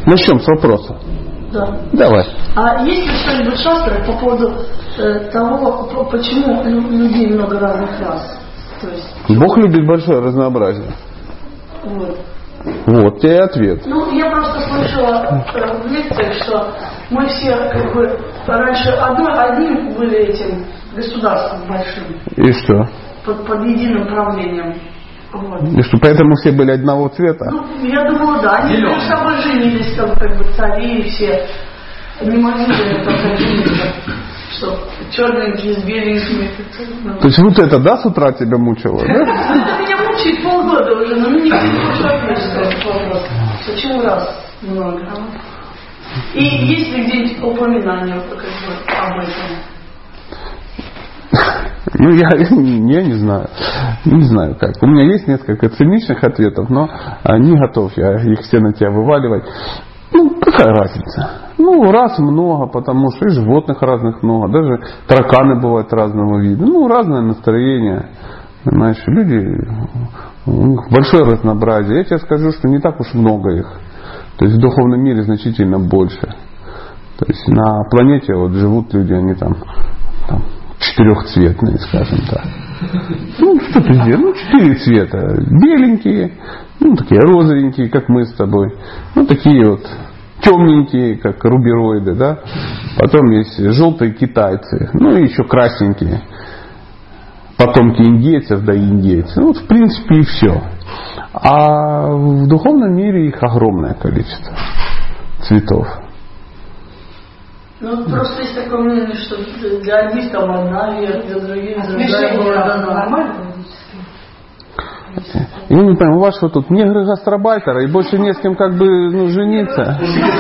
Начнем с вопроса. Да. Давай. А есть ли что-нибудь шастры по поводу того, почему людей много разных рас? То есть, Бог любит большое разнообразие. вот. Вот тебе и ответ. Ну, я просто слышала в лекциях, что мы все как бы раньше одним были этим государством большим. И что? Под единым правлением. Вот. И что, поэтому все были одного цвета? Ну, я думала, да, они между собой женились, там, как бы цари и все. Не могли бы жениться, что черненькие с беленькими. То есть вот это, да, с утра тебя мучило, да? Это меня мучает полгода уже, но мне никто не может ответить на этот вопрос. Почему раз много? И есть ли где-нибудь упоминание как бы, об этом? Ну, я не знаю. Не знаю как. У меня есть несколько циничных ответов, но не готов я их все на тебя вываливать. Ну, какая разница? Ну, раз много, потому что и животных разных много. Даже тараканы бывают разного вида. Ну, разное настроение. Понимаешь, люди, у них большое разнообразие. Я тебе скажу, что не так уж много их. То есть в духовном мире значительно больше. То есть на планете вот живут люди, они там четырехцветные, скажем так. Ну, что ты сделаешь? Ну, 4 цвета. Беленькие, ну, такие розовенькие, как мы с тобой. Ну, такие вот темненькие, как рубероиды, да. Потом есть желтые китайцы. Ну, и еще красненькие. Потомки индейцев, да и индейцы. Ну, вот, в принципе, и все. А в духовном мире их огромное количество цветов. Ну, просто есть такое мнение, что для одних там одна вера, для других другая. Нормально? Я не понимаю, у вас что тут, негры гастробайтеры, и больше не с кем как бы жениться?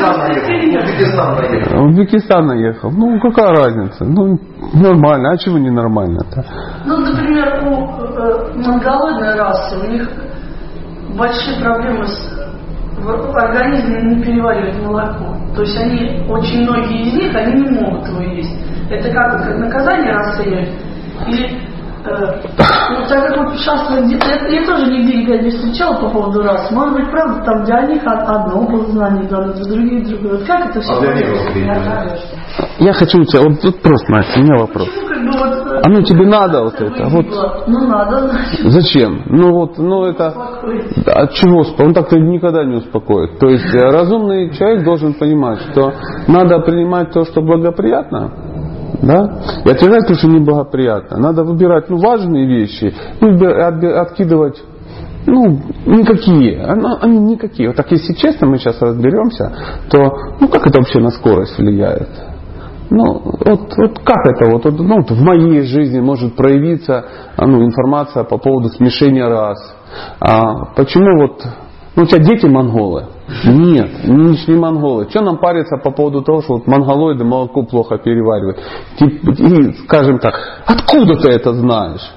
В Узбекистан наехал. Ну, какая разница? Ну, нормально. А чего не нормально-то? Ну, например, у монголоидной расы у них большие проблемы в организме не переваривать молоко. То есть они, очень многие из них, они не могут его есть. Это как наказание расценивать? Или, ну, так как вот шастра, я тоже нигде никогда не встречала по поводу рас. Может быть, правда, там для них одно познание дано, для других другое. Вот как это все? Я хочу у тебя, вот тут просто, Настя, у меня вопрос. Почему, как бы, вот, А ну тебе надо вот это? Вот. Ну надо, значит. Зачем? Ну вот, ну это... От чего? Он так-то никогда не успокоит. То есть разумный человек должен понимать, что надо принимать то, что благоприятно, да? И отвергать то, что неблагоприятно. Надо выбирать важные вещи и откидывать никакие. Они никакие. Вот так, если честно, мы сейчас разберемся, то как это вообще на скорость влияет? Вот как это вот в моей жизни может проявиться информация по поводу смешения рас? Почему у тебя дети монголы? Нет, не монголы. Что нам париться по поводу того, что монголоиды молоко плохо переваривают? И, скажем так, откуда ты это знаешь?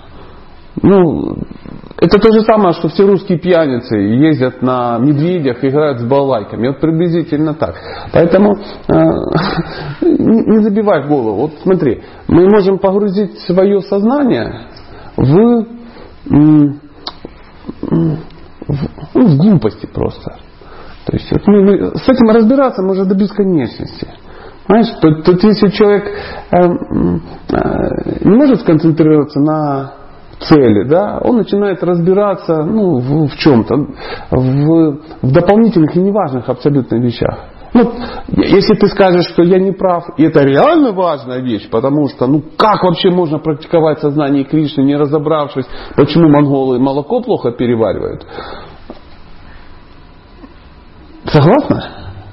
Это то же самое, что все русские пьяницы ездят на медведях, играют с балалайками. Вот приблизительно так. Поэтому не забивай голову. Вот смотри, мы можем погрузить свое сознание в глупости просто. То есть с этим разбираться можно до бесконечности. Знаешь, тут если человек не может сконцентрироваться на цели, да, он начинает разбираться в чем-то, в дополнительных и неважных абсолютно вещах. Если ты скажешь, что я не прав, и это реально важная вещь, потому что, как вообще можно практиковать сознание Кришны, не разобравшись, почему монголы молоко плохо переваривают? Согласна?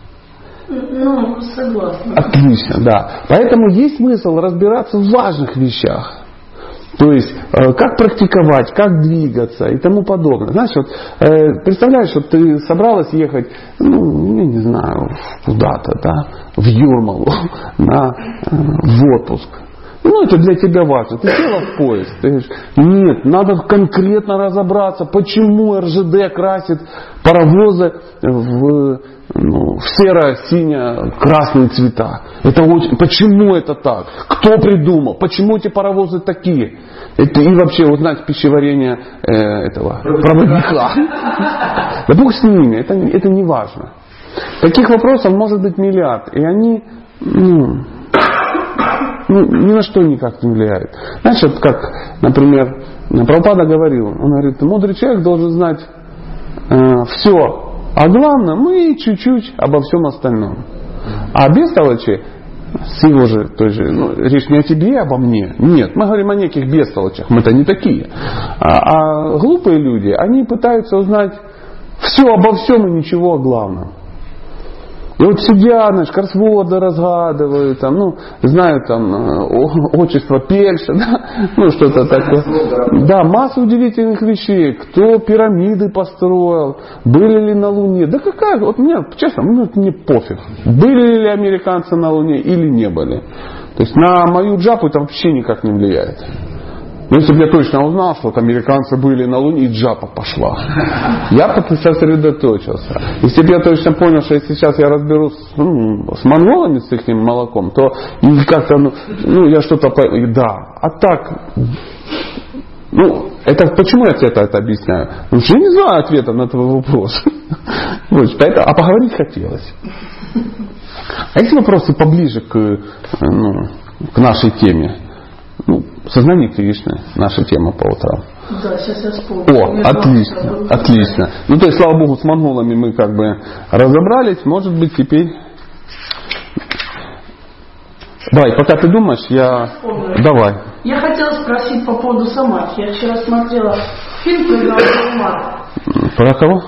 Согласна. Отлично, да. Поэтому есть смысл разбираться в важных вещах. То есть, как практиковать, как двигаться и тому подобное. Знаешь, представляешь, что ты собралась ехать, я не знаю, куда-то, да, в Юрмалу, в отпуск. Это для тебя важно. Ты села в поезд, ты говоришь, нет, надо конкретно разобраться, почему РЖД красит паровозы в серо-сине-красные цвета. Почему это так? Кто придумал? Почему эти паровозы такие? И вообще узнать пищеварение этого проводника. Да бог с ними, это не важно. Таких вопросов может быть миллиард. И они ни на что никак не влияют. Знаешь, вот как, например, Прабхупада говорил, он говорит, мудрый человек должен знать все о главном и чуть-чуть обо всем остальном. А бестолочи, с его же той же, речь не о тебе, а обо мне. Нет, мы говорим о неких бестолочах, мы-то не такие. А глупые люди, они пытаются узнать все обо всем и ничего о главном. И вот сидят, значит, кроссворды разгадывают, знают отчество Пельша, что-то такое. Да, масса удивительных вещей. Кто пирамиды построил, были ли на Луне. Да какая, вот мне, честно, мне пофиг. Были ли американцы на Луне или не были. То есть на мою джапу это вообще никак не влияет. Но если бы я точно узнал, что вот американцы были на Луне, и джапа пошла. Я бы сосредоточился. Если бы я точно понял, что если сейчас я разберусь с монголами, с их молоком, то как-то, я что-то... Да. А так... это почему я тебе это объясняю? Потому что я не знаю ответа на твой вопрос. А поговорить хотелось. А если вопросы поближе к нашей теме? Сознание Кришны, наша тема по утрам. Да, сейчас я вспомню. Отлично. То есть, слава Богу, с монголами мы как бы разобрались. Может быть, теперь... Давай, пока ты думаешь, Давай. Я хотела спросить по поводу самадхи. Я вчера смотрела фильм про Гаудамат. Про кого?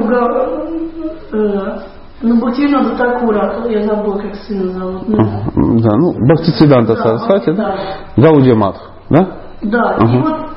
Бхактивинода Такура, я забыла, как сына зовут. Бхактисиданта Сарасвати, да? Гаудия Матх, да? Да, и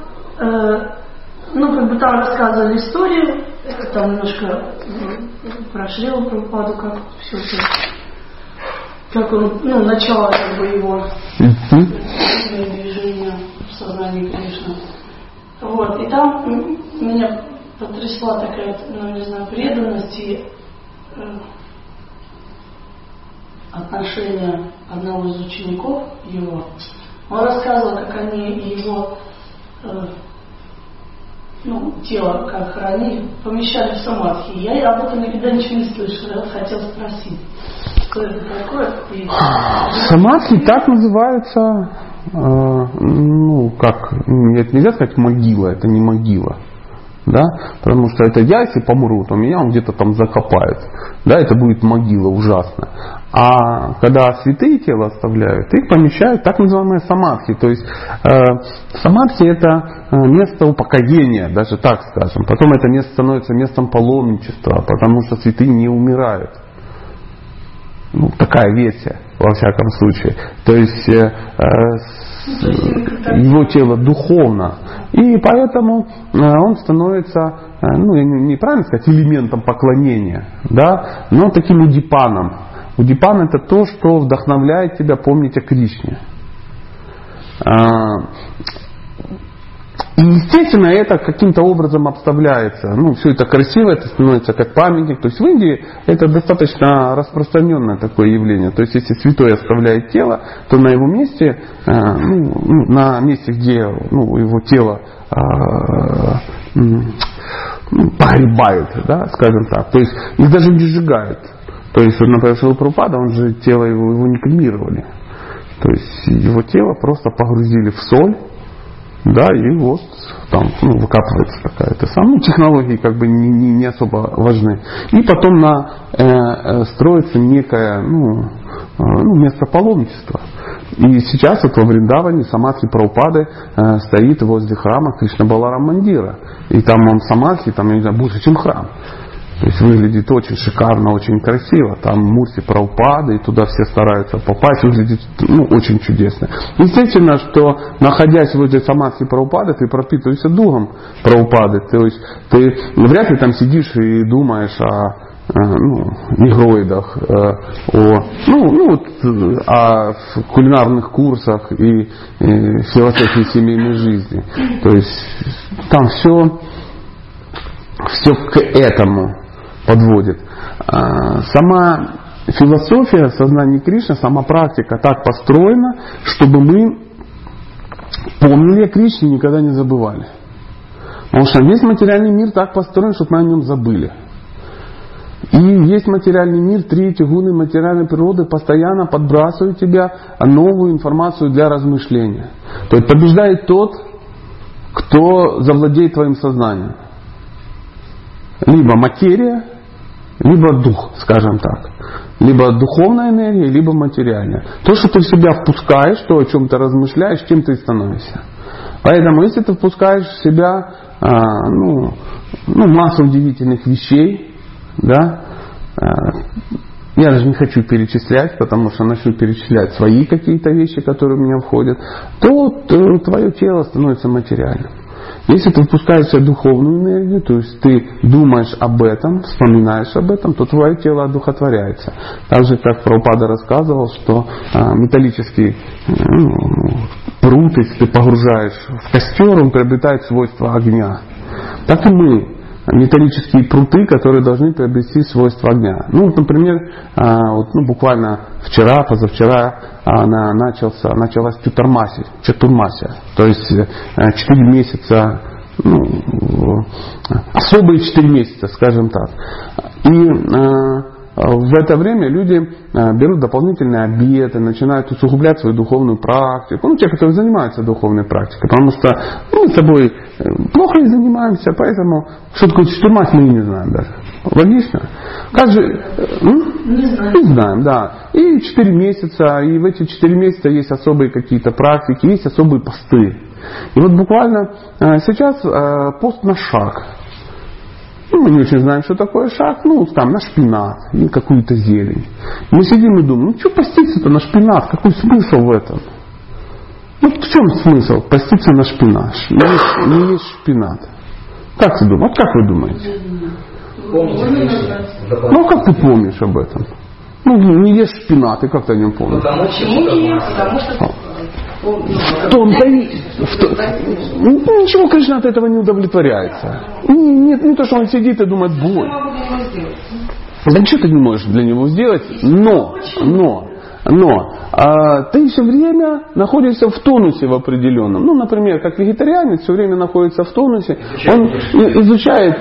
вот, там рассказывали историю, там немножко про Шрилу Прабхупаду, как все это, как он, начало его движения в сознании Кришны. Вот, и там меня потрясла такая, преданность и отношение одного из учеников его. Он рассказывал, как они его тело, как хоронили, помещали в самадхи. Я об этом никогда ничего не слышала. Я хотела спросить, что это такое. Самадхи так называется, это нельзя сказать могила, это не могила. Да? Потому что это я, если помру, то меня он где-то там закопает. Да, это будет могила ужасно. А когда святые тела оставляют, их помещают так называемые самадхи. То есть самадхи это место упокоения, даже так скажем. Потом это место становится местом паломничества, потому что святые не умирают. Такая версия, во всяком случае. То есть его тело духовно. И поэтому он становится, неправильно сказать, элементом поклонения, да, но таким удипаном. Удипан это то, что вдохновляет тебя помнить о Кришне. И естественно это каким-то образом обставляется. Все это красиво, это становится как памятник. То есть в Индии это достаточно распространенное такое явление. То есть если святой оставляет тело, то на его месте, на месте, где его тело погребают, да, скажем так. То есть их даже не сжигают. То есть, например, Шрила Прабхупада, он же тело его не кремировали. То есть его тело просто погрузили в соль. Да, и вот там выкапывается какая-то технологии как бы не особо важны. И потом строится некое место паломничества. И сейчас вот во Вриндаване самадхи Прабхупады стоит возле храма Кришна-Баларам Мандира. И там он самадхи, там, я не знаю, больше, чем храм. То есть выглядит очень шикарно, очень красиво. Там Мурти Прабхупады, и туда все стараются попасть. Выглядит очень чудесно. Естественно, что находясь возле самадхи Прабхупады, ты пропитываешься духом Прабхупады. То есть ты вряд ли там сидишь и думаешь о негроидах, о кулинарных курсах и философии семейной жизни. То есть там все к этому подводит. Сама философия сознания Кришны, сама практика так построена, чтобы мы помнили о Кришне и никогда не забывали. Потому что весь материальный мир так построен, чтобы мы о нем забыли. И есть материальный мир, 3 эти гуны материальной природы постоянно подбрасывают тебе новую информацию для размышления. То есть побеждает тот, кто завладеет твоим сознанием. Либо материя, либо дух, скажем так. Либо духовная энергия, либо материальная. То, что ты в себя впускаешь, то, о чем ты размышляешь, тем ты и становишься. Поэтому, если ты впускаешь в себя массу удивительных вещей, да, я даже не хочу перечислять, потому что начну перечислять свои какие-то вещи, которые в меня входят, то твое тело становится материальным. Если ты впускаешь в себя духовную энергию, то есть ты думаешь об этом, вспоминаешь об этом, то твое тело одухотворяется. Так же, как Прабхупада рассказывал, что металлический пруд, если ты погружаешь в костер, он приобретает свойства огня. Так и мы. Металлические пруты, которые должны приобрести свойства огня. Например, буквально вчера, позавчера началась чатурмасия. То есть 4 месяца, особые 4 месяца, скажем так. И в это время люди берут дополнительные обеты, начинают усугублять свою духовную практику. Те, которые занимаются духовной практикой. Потому что мы с тобой плохо и занимаемся, поэтому что такое чатурмасия, мы не знаем даже. Логично? Как же? Не знаем, да. И 4 месяца, и в эти 4 месяца есть особые какие-то практики, есть особые посты. И вот буквально сейчас пост на шаг. Мы не очень знаем, что такое шаг, там на шпинат или какую-то зелень. Мы сидим и думаем, что поститься-то на шпинат, какой смысл в этом? В чем смысл поститься на шпинат? Не есть шпинат. Как ты думаешь? Как вы думаете? Как ты помнишь об этом? Не ешь шпинат, и как ты о нем помнишь? Потому что ничего, Кришна от этого не удовлетворяется. Не то, что он сидит и думает, боль. Да ничего ты не можешь для него сделать, но ты все время находишься в тонусе в определенном. Например, как вегетарианец все время находится в тонусе. Он изучает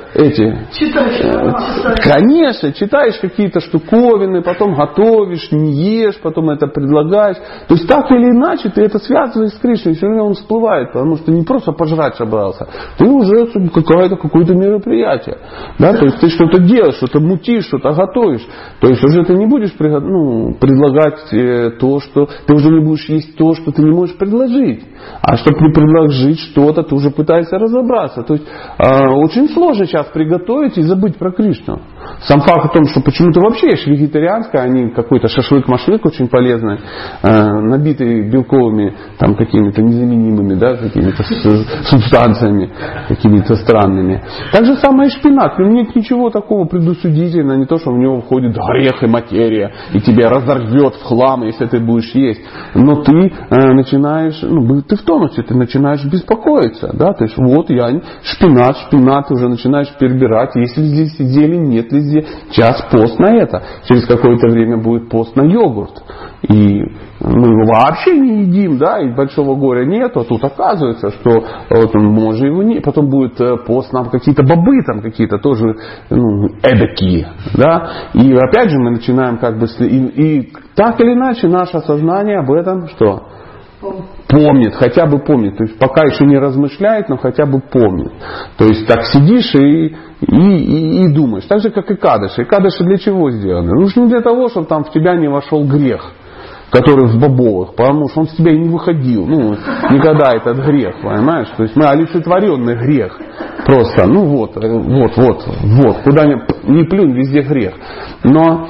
конечно, читаешь какие-то штуковины, потом готовишь, не ешь, потом это предлагаешь. То есть так или иначе ты это связываешь с Кришной, все время он всплывает, потому что не просто пожрать собрался, ты уже какое-то мероприятие. Да? То есть ты что-то делаешь, что-то мутишь, что-то готовишь. То есть уже ты не будешь предлагать то, что ты уже не будешь есть то, что ты не можешь предложить. А чтобы не предложить что-то, ты уже пытаешься разобраться. То есть очень сложно сейчас приготовить и забыть про Кришну. Сам факт о том, что почему-то вообще ешь вегетарианское, а не какой-то шашлык-машлык очень полезный, набитый белковыми какими-то незаменимыми, да, какими-то субстанциями, какими-то странными. Так же самое и шпинат. Нет ничего такого предусудительного, не то, что в него входит грех и материя, и тебя разорвет в хлам, если ты будешь есть. Но ты начинаешь, ты в тонусе, ты начинаешь беспокоиться. Да? То есть шпинат, уже начинаешь перебирать, есть ли здесь зелень, нет ли здесь. Сейчас пост на это. Через какое-то время будет пост на йогурт. И мы его вообще не едим, да, и большого горя нету, а тут оказывается, что может его не, потом будет пост на какие-то бобы, какие-то тоже эдакие, да, и опять же мы начинаем и так или иначе наше сознание об этом что? Помнит, хотя бы помнит, то есть пока еще не размышляет, но хотя бы помнит. То есть так сидишь и думаешь, так же как и кадыши. Кадыши для чего сделаны? Не для того, чтобы в тебя не вошел грех, который в бобовых, потому что он с тебя и не выходил. Никогда этот грех, понимаешь? То есть мы олицетворенный грех. Просто, куда ни плюнь, везде грех. Но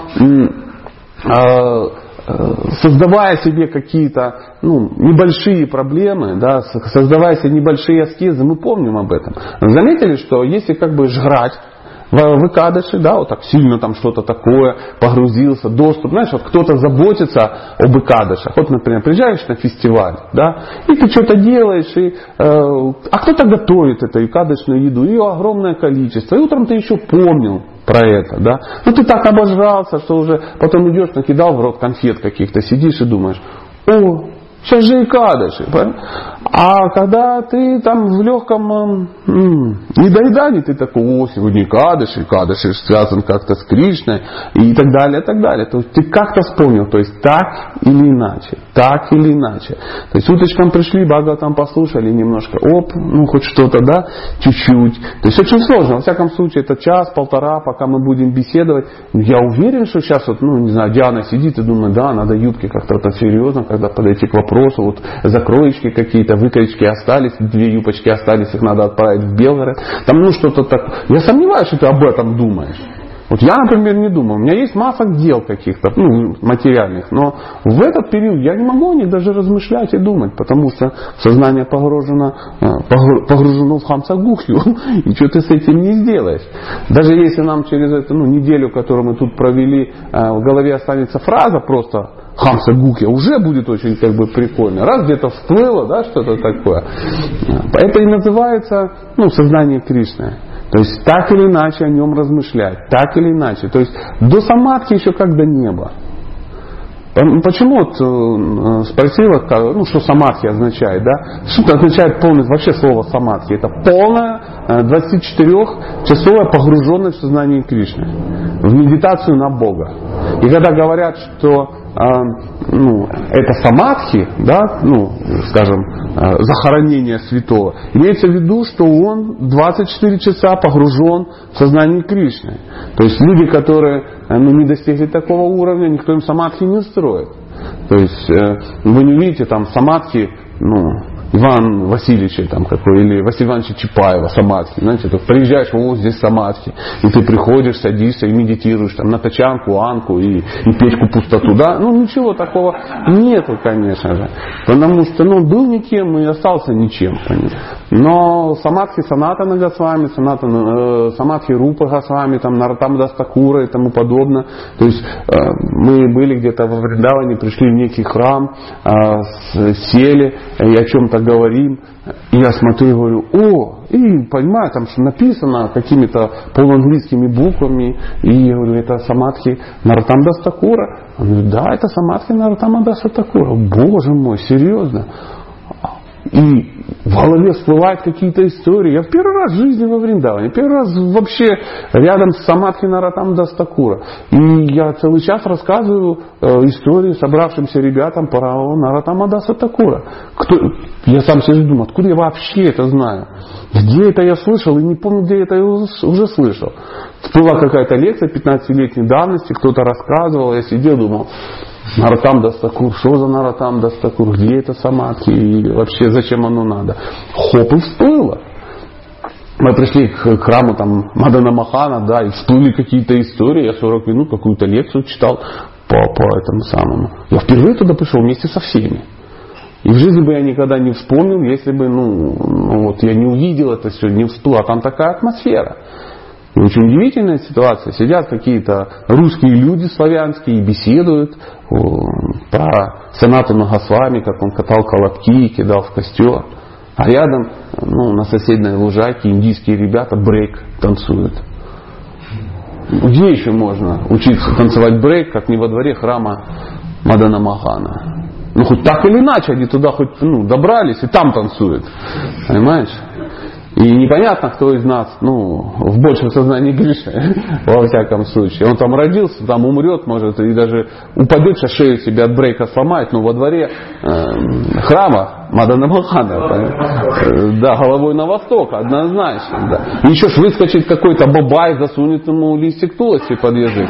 создавая себе какие-то небольшие проблемы, да, создавая себе небольшие аскезы, мы помним об этом. Заметили, что если жрать в Экадаши, да, вот так сильно что-то такое, погрузился, доступ, знаешь, кто-то заботится об Экадашах. Вот, например, приезжаешь на фестиваль, да, и ты что-то делаешь, а кто-то готовит эту экадашную еду, ее огромное количество, и утром ты еще помнил про это, да. Ты так обожрался, что уже потом идешь, накидал в рот конфет каких-то, сидишь и думаешь, Сейчас же Экадаши. А когда ты там в легком недоедании, ты такой, о, сегодня Экадаши связан как-то с Кришной и так далее, и так далее. То есть ты как-то вспомнил, то есть так или иначе. Так или иначе. То есть уточкам пришли, Бхагаватам послушали немножко, хоть что-то, да, чуть-чуть. То есть очень сложно. Во всяком случае, это час-полтора, пока мы будем беседовать. Я уверен, что сейчас Диана сидит и думает, да, надо юбки как-то серьезно, когда подойти к вопросу, вот закроечки какие-то, выкроечки остались, 2 юбочки остались, их надо отправить в Белгород. Там, что-то так. Я сомневаюсь, что ты об этом думаешь. Вот я, например, не думаю. У меня есть масса дел каких-то, материальных, но в этот период я не могу о них даже размышлять и думать, потому что сознание погружено в хамса-гухью, и что ты с этим не сделаешь. Даже если нам через эту неделю, которую мы тут провели, в голове останется фраза просто хамса-гухья, уже будет очень прикольно. Раз где-то всплыло, да, что-то такое. Это и называется сознание Кришны. То есть так или иначе о нем размышлять, так или иначе. То есть до самадхи еще как до неба. Почему спросила, что самадхи означает, да? Что означает полное, вообще слово самадхи? Это полная 24-часовая погруженность в сознание Кришны, в медитацию на Бога. И когда говорят, что это самадхи, да, скажем, захоронение святого, имеется в виду, что он 24 часа погружен в сознание Кришны. То есть люди, которые не достигли такого уровня, никто им самадхи не устроит. То есть вы не увидите там самадхи, Иван Васильевича или Василия Ивановича Чапаева самадхи. Знаете, ты приезжаешь, здесь самадхи, и ты приходишь, садишься и медитируешь там на тачанку, анку и печку пустоту. Да? Ничего такого нету, конечно же. Потому что был никем и остался ничем. Конечно. Но самадхи Санатана Госвами, самадхи Рупы Госвами, Нароттама Даса Такура и тому подобное. То есть мы были где-то во Вриндаване, пришли в некий храм, сели и о чем-то говорим, и я смотрю и говорю, и понимаю, там что написано какими-то полуанглийскими буквами, и я говорю, это самадхи Нароттама Даса Такура. Он говорит, да, это самадхи Нароттама Даса Такура. Боже мой, серьезно? И в голове всплывают какие-то истории. Я в первый раз в жизни во Вриндаване, первый раз вообще рядом с самадхи Нароттама Даса Такура. И я целый час рассказываю истории собравшимся ребятам про Нароттама Даса Такура. Я сам себе думаю, откуда я вообще это знаю? Где это я слышал? И не помню, где это я уже слышал. Всплыла какая-то лекция 15-летней давности, кто-то рассказывал, я сидел, думал, Нароттама Даса Такур, что за Нароттама Даса Такур, где это самадхи и вообще зачем оно надо? Хоп, и всплыло. Мы пришли к храму Мадана Мохана, да, и всплыли какие-то истории, я 40 минут какую-то лекцию читал по этому самому. Я впервые туда пришел вместе со всеми. И в жизни бы я никогда не вспомнил, если бы, я не увидел это все, не всплыло. А там такая атмосфера. И очень удивительная ситуация. Сидят какие-то русские люди славянские и беседуют про Санатану Госвами, как он катал колобки и кидал в костер. А рядом, на соседней лужайке индийские ребята брейк танцуют. Где еще можно учиться танцевать брейк, как не во дворе храма Мадана Мохана? Хоть так или иначе, они туда хоть добрались и там танцуют. Понимаешь? И непонятно, кто из нас, в большем сознании Кришны, во всяком случае. Он там родился, там умрет, может, и даже упадет, сейчас шею себе от брейка сломает, но во дворе храма Мадана Мохана, да, головой на восток, однозначно. Да. И еще ж выскочит какой-то бабай, засунет ему листик тулоси под язык.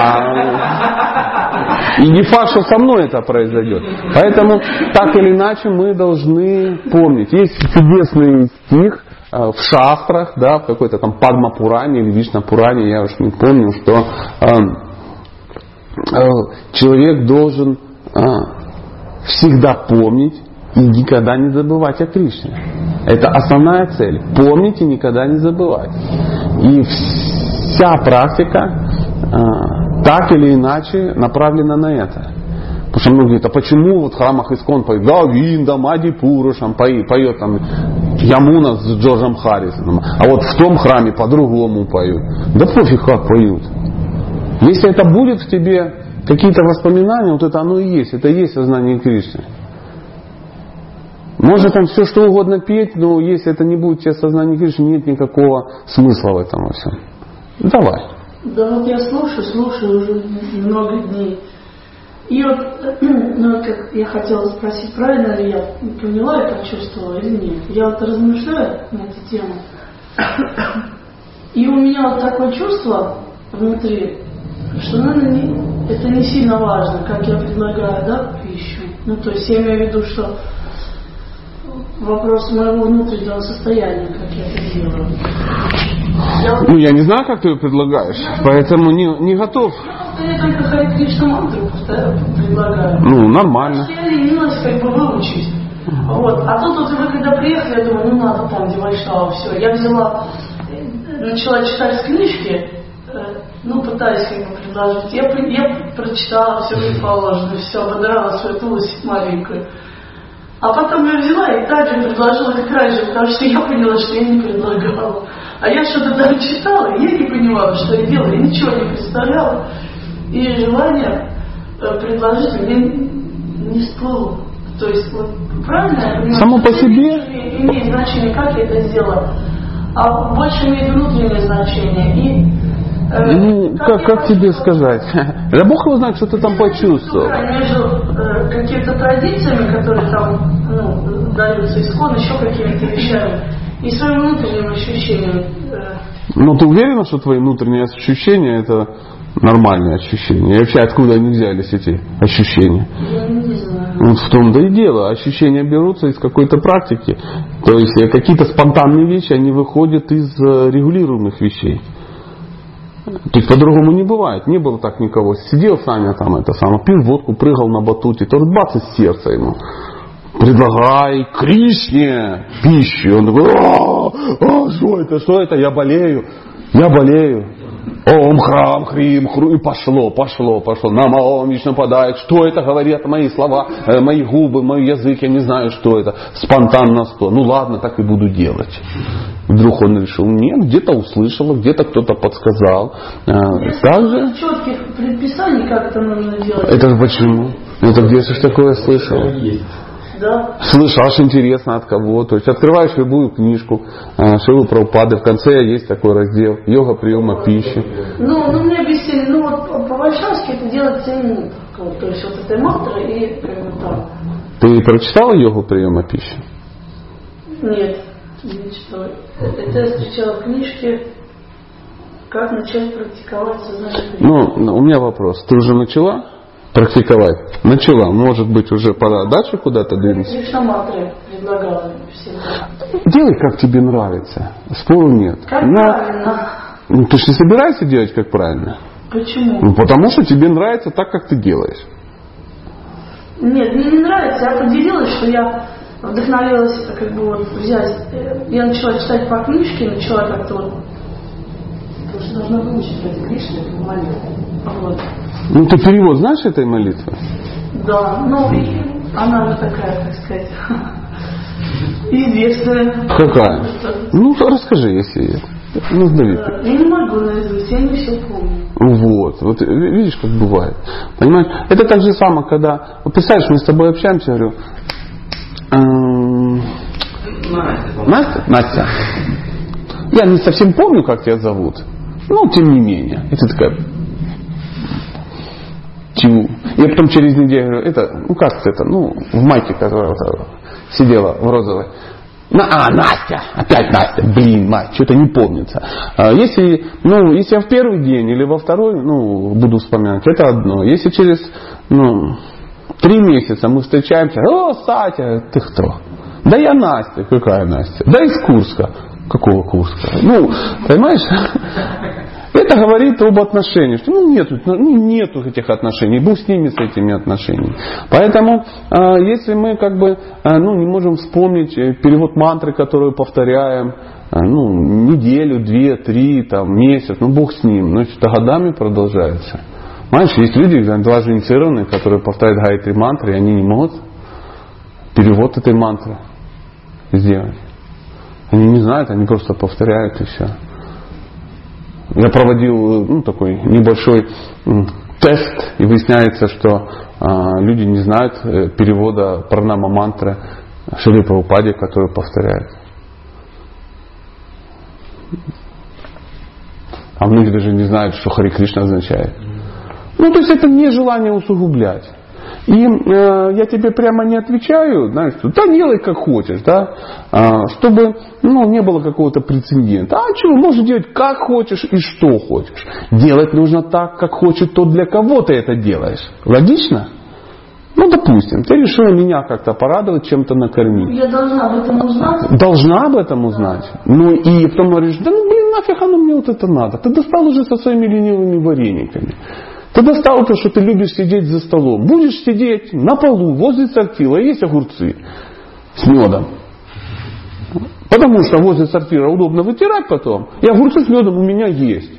И не факт, что со мной это произойдет. Поэтому, так или иначе, мы должны помнить. Есть чудесный стих в шастрах, да, в какой-то там Падма-пуране или Вишна-пуране, я уж не помню, что человек должен всегда помнить и никогда не забывать о Кришне. Это основная цель. Помнить и никогда не забывать. И вся практика так или иначе направлена на это. Потому что многие говорят, а почему в храмах Искон поют Говинда, Мади Пурушам, поет там Ямуна с Джорджем Харрисоном, а вот в том храме по-другому поют. Да пофиг как поют. Если это будет в тебе какие-то воспоминания, вот это оно и есть. Это и есть сознание Кришны. Можно там все что угодно петь, но если это не будет тебе сознание Кришны, нет никакого смысла в этом во всем. Давай. Да вот я слушаю уже много дней. И вот, как я хотела спросить, правильно ли я поняла и почувствовала или нет. Я вот размышляю на эту тему. И у меня вот такое чувство внутри, что, наверное, это не сильно важно, как я предлагаю, да, пищу. Ну, то есть я имею в виду, что вопрос моего внутреннего состояния, как я это делаю. Ну, я не знаю, как ты ее предлагаешь, поэтому не готов. Я только Харе Кришна мантру предлагаю. Ну, нормально. Я ленилась как бы выучить. Вот. А тут вот вы когда приехали, я думаю, ну надо там, где Вайшнава, все. Я взяла, начала читать книжки, ну, пытаюсь как бы предложить. Я прочитала все как положено, все, ободрала свою тулость маленькую. А потом я взяла и также предложила как раньше, потому что я поняла, что я не предлагала. А я что-то там читала, и я не понимала, что я делала, я ничего не представляла. И желание предложить мне не всплыло. То есть, вот, правильно я понимаю? Само по себе? Имеет значение, как я это сделала, а больше имеет внутреннее значение. И, ну, как тебе сказать? Да Бог его знает, что ты там почувствовал. Между какими-то традициями, которые там даются искон, еще какими-то вещами, и своим внутренним ощущением. Ну, ты уверена, что твои внутренние ощущения это нормальные ощущения? И вообще, откуда они взялись, эти ощущения? Я не знаю. Вот в том-то и дело. Ощущения берутся из какой-то практики. То есть какие-то спонтанные вещи, они выходят из регулируемых вещей. То есть по-другому не бывает. Не было так никого. Сидел Саня там, пил водку, прыгал на батуте. Тот бац из сердца ему. Предлагай Кришне пищу. Он такой, что это? Я болею. Ом, храм, хрим, хру. И пошло. Намаом, Вишну подай. Что это говорят мои слова, мои губы, мой язык, я не знаю, что это. Спонтанно что. Ну ладно, так и буду делать. Вдруг он решил, нет, где-то услышал, где-то кто-то подсказал. Также... Четких предписаний, как это нужно делать. Это почему? Это где же такое слышал? Да. Слышал, аж интересно от кого. То есть открываешь любую книжку Шрилы Прабхупады, в конце есть такой раздел йога приема пищи. Ну мне объяснили, вот по-вайшнавски это делать 7 минут. То есть вот этой мантры и там. Ты прочитала йогу приема пищи? Нет, не читала. Это я встречала в книжке «Как начать практиковать сознание». Ну, у меня вопрос. Ты уже начала практиковать? Начала. Может быть, уже пора дальше куда-то двинуться? Кришна мантры предлагала всем. Делай, как тебе нравится. Спору нет. Как правильно? Ну, ты же не собираешься делать, как правильно? Почему? Ну, потому что тебе нравится так, как ты делаешь. Нет, мне не нравится. Я поделилась, что я вдохновилась как бы вот взять. Я начала читать по книжке, начала как-то вот. Потому что должна выучить эти Кришны, эту молитву. Вот. Ну, ты перевод знаешь этой молитвы? Да, и она же такая, так сказать, известная. Какая? Ну, расскажи, если есть. Ну, Я не могу наизусть, я не все помню. Вот, видишь, как бывает. Понимаешь? Это так же самое, когда, вот представляешь, мы с тобой общаемся, я говорю, Настя, я не совсем помню, как тебя зовут, но тем не менее. И ты такая, чего? Я потом через неделю говорю, в майке, которая сидела в розовой. Настя! Опять Настя! Мать, что-то не помнится. Если я в первый день или во второй, буду вспоминать, это одно. Если через 3 месяца мы встречаемся, Сатя, ты кто? Да я Настя. Какая Настя? Да из Курска. Какого Курска? Понимаешь? Это говорит об отношениях, что нету этих отношений, Бог с ними, с этими отношениями. Поэтому, если мы не можем вспомнить перевод мантры, которую повторяем, неделю, 2, 3, месяц, Бог с ним, но это годами продолжается. Понимаешь, есть люди, даже инициированные, которые повторяют гайатри мантры, и они не могут перевод этой мантры сделать. Они не знают, они просто повторяют и все. Я проводил такой небольшой тест, и выясняется, что люди не знают перевода пранама мантры Шрила Прабхупаде, который повторяет. А многие даже не знают, что Харе Кришна означает. Ну, то есть это не желание усугублять. И я тебе прямо не отвечаю, знаешь, да делай как хочешь, да, чтобы не было какого-то прецедента. А чего, можно делать как хочешь и что хочешь. Делать нужно так, как хочет тот, для кого ты это делаешь. Логично? Ну, допустим, ты решила меня как-то порадовать, чем-то накормить. Я должна об этом узнать? Должна об этом узнать. Ну, и потом говоришь, да нафиг оно мне вот это надо. Ты достал уже со своими ленивыми варениками. Ты достал то, что ты любишь сидеть за столом. Будешь сидеть на полу, возле сортира, есть огурцы с медом. Потому что возле сортира удобно вытирать потом. И огурцы с медом у меня есть.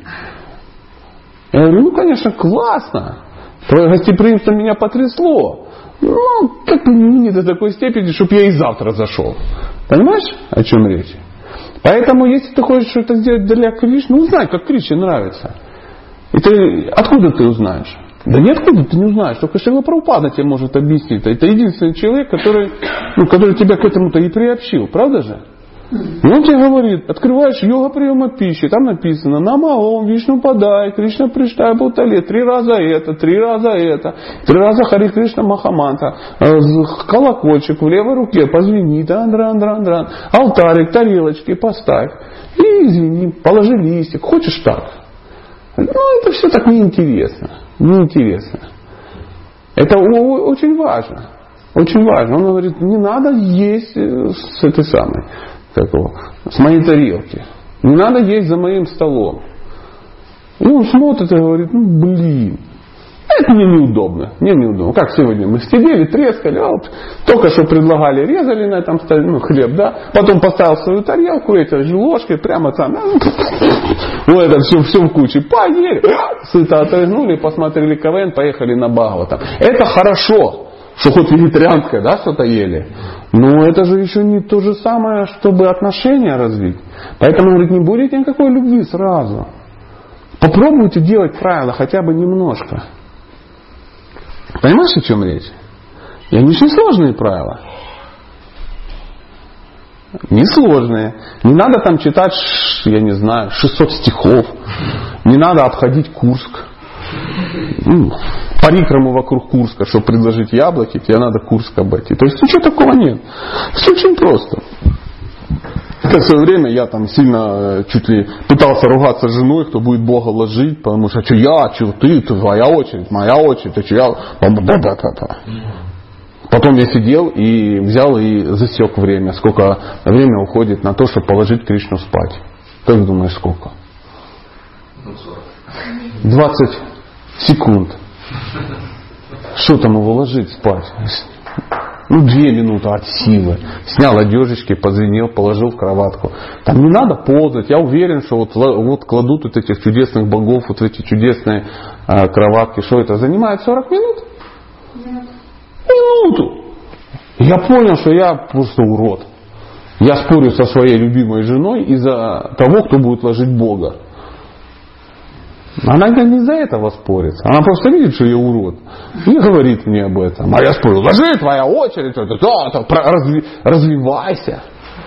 Я говорю, конечно, классно. Твое гостеприимство меня потрясло. Как бы не до такой степени, чтобы я и завтра зашел. Понимаешь, о чем речь? Поэтому, если ты хочешь что-то сделать для Кришны, узнай, как Кришне нравится. И откуда ты узнаешь? Да ниоткуда ты не узнаешь. Только Шрила Прабхупада тебе может объяснить. Это единственный человек, который тебя к этому-то и приобщил. Правда же? И он тебе говорит, открываешь йога приема пищи, там написано Намаом, Вишну Падай, Кришна Приштая Бхутале, 3 раза это, 3 раза это, 3 раза Хари Кришна Махаманта, колокольчик в левой руке, позвени, дран, алтарик, тарелочки поставь. И извини, положи листик, хочешь так. Это все так неинтересно. Неинтересно. Это очень важно. Очень важно. Он говорит, не надо есть с этой самой. С моей тарелки. Не надо есть за моим столом. И он смотрит и говорит, это мне неудобно. Мне неудобно. Как сегодня мы сидели, трескали, только что предлагали, резали на этом столе, хлеб, да. Потом поставил свою тарелку, этой же ложкой, прямо там, это все в куче. Поели, сыто отрыгнули, посмотрели КВН, поехали на Бхагаватам. Это хорошо, что хоть вегетарианское, да, что-то ели. Но это же еще не то же самое, чтобы отношения развить. Поэтому, говорит, не будете никакой любви сразу. Попробуйте делать правила хотя бы немножко. Понимаешь, о чем речь? И они очень сложные правила. Несложные. Не надо там читать, 600 стихов. Не надо обходить Курск. Парикраму вокруг Курска, чтобы предложить яблоки, тебе надо Курск обойти. То есть ничего такого нет. Все очень просто. В свое время я там сильно чуть ли пытался ругаться с женой, кто будет Бога ложить, потому что ты, твоя очередь, моя очередь, Потом я сидел и взял и засек время, сколько время уходит на то, чтобы положить Кришну спать. Как думаешь, сколько? 20 секунд. Что там его ложить спать? 2 минуты от силы. Снял одежечки, позвенел, положил в кроватку. Там не надо ползать. Я уверен, что вот кладут вот этих чудесных богов, вот в эти чудесные кроватки. Что это занимает 40 минут? Нет. Минуту. Я понял, что я просто урод. Я спорю со своей любимой женой из-за того, кто будет ложить Бога. Она не за этого спорит. Она просто видит, что я урод. И говорит мне об этом. А я спорю, ложи, твоя очередь, развивайся.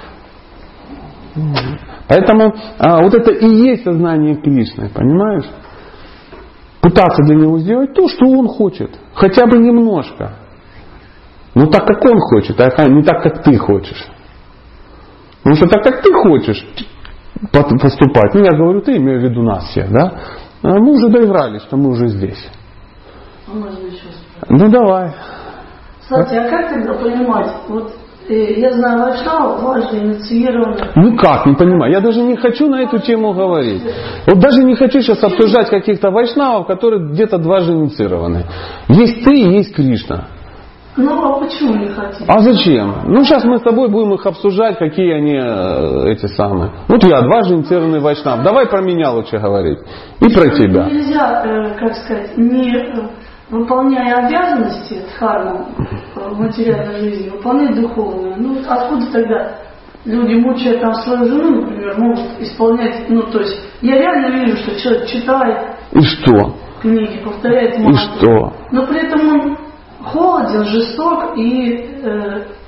Поэтому вот это и есть сознание Кришны, понимаешь? Пытаться для него сделать то, что он хочет. Хотя бы немножко. Но так, как он хочет, а не так, как ты хочешь. Потому что так, как ты хочешь поступать, я говорю, ты имею в виду нас всех, да? Мы уже доигрались, что мы уже здесь. Давай. Кстати, а как тогда понимать? Я знаю, вайшнавы дважды инициированы. Никак не понимаю. Я даже не хочу на эту тему говорить. Даже не хочу сейчас обсуждать каких-то вайшнавов, которые где-то дважды инициированы. Есть ты и есть Кришна. А почему не хотите? А зачем? Сейчас мы с тобой будем их обсуждать, какие они эти самые. Я дважды инициированный вайшнав. Давай про меня лучше говорить. И про тебя. Нельзя, не выполняя обязанности дхармы в материальной жизни, выполнять духовную. Откуда тогда люди, мучая там свою жену, например, могут исполнять, я реально вижу, что человек читает и что? Книги, повторяет мантры. И что? Но при этом он холоден, жесток и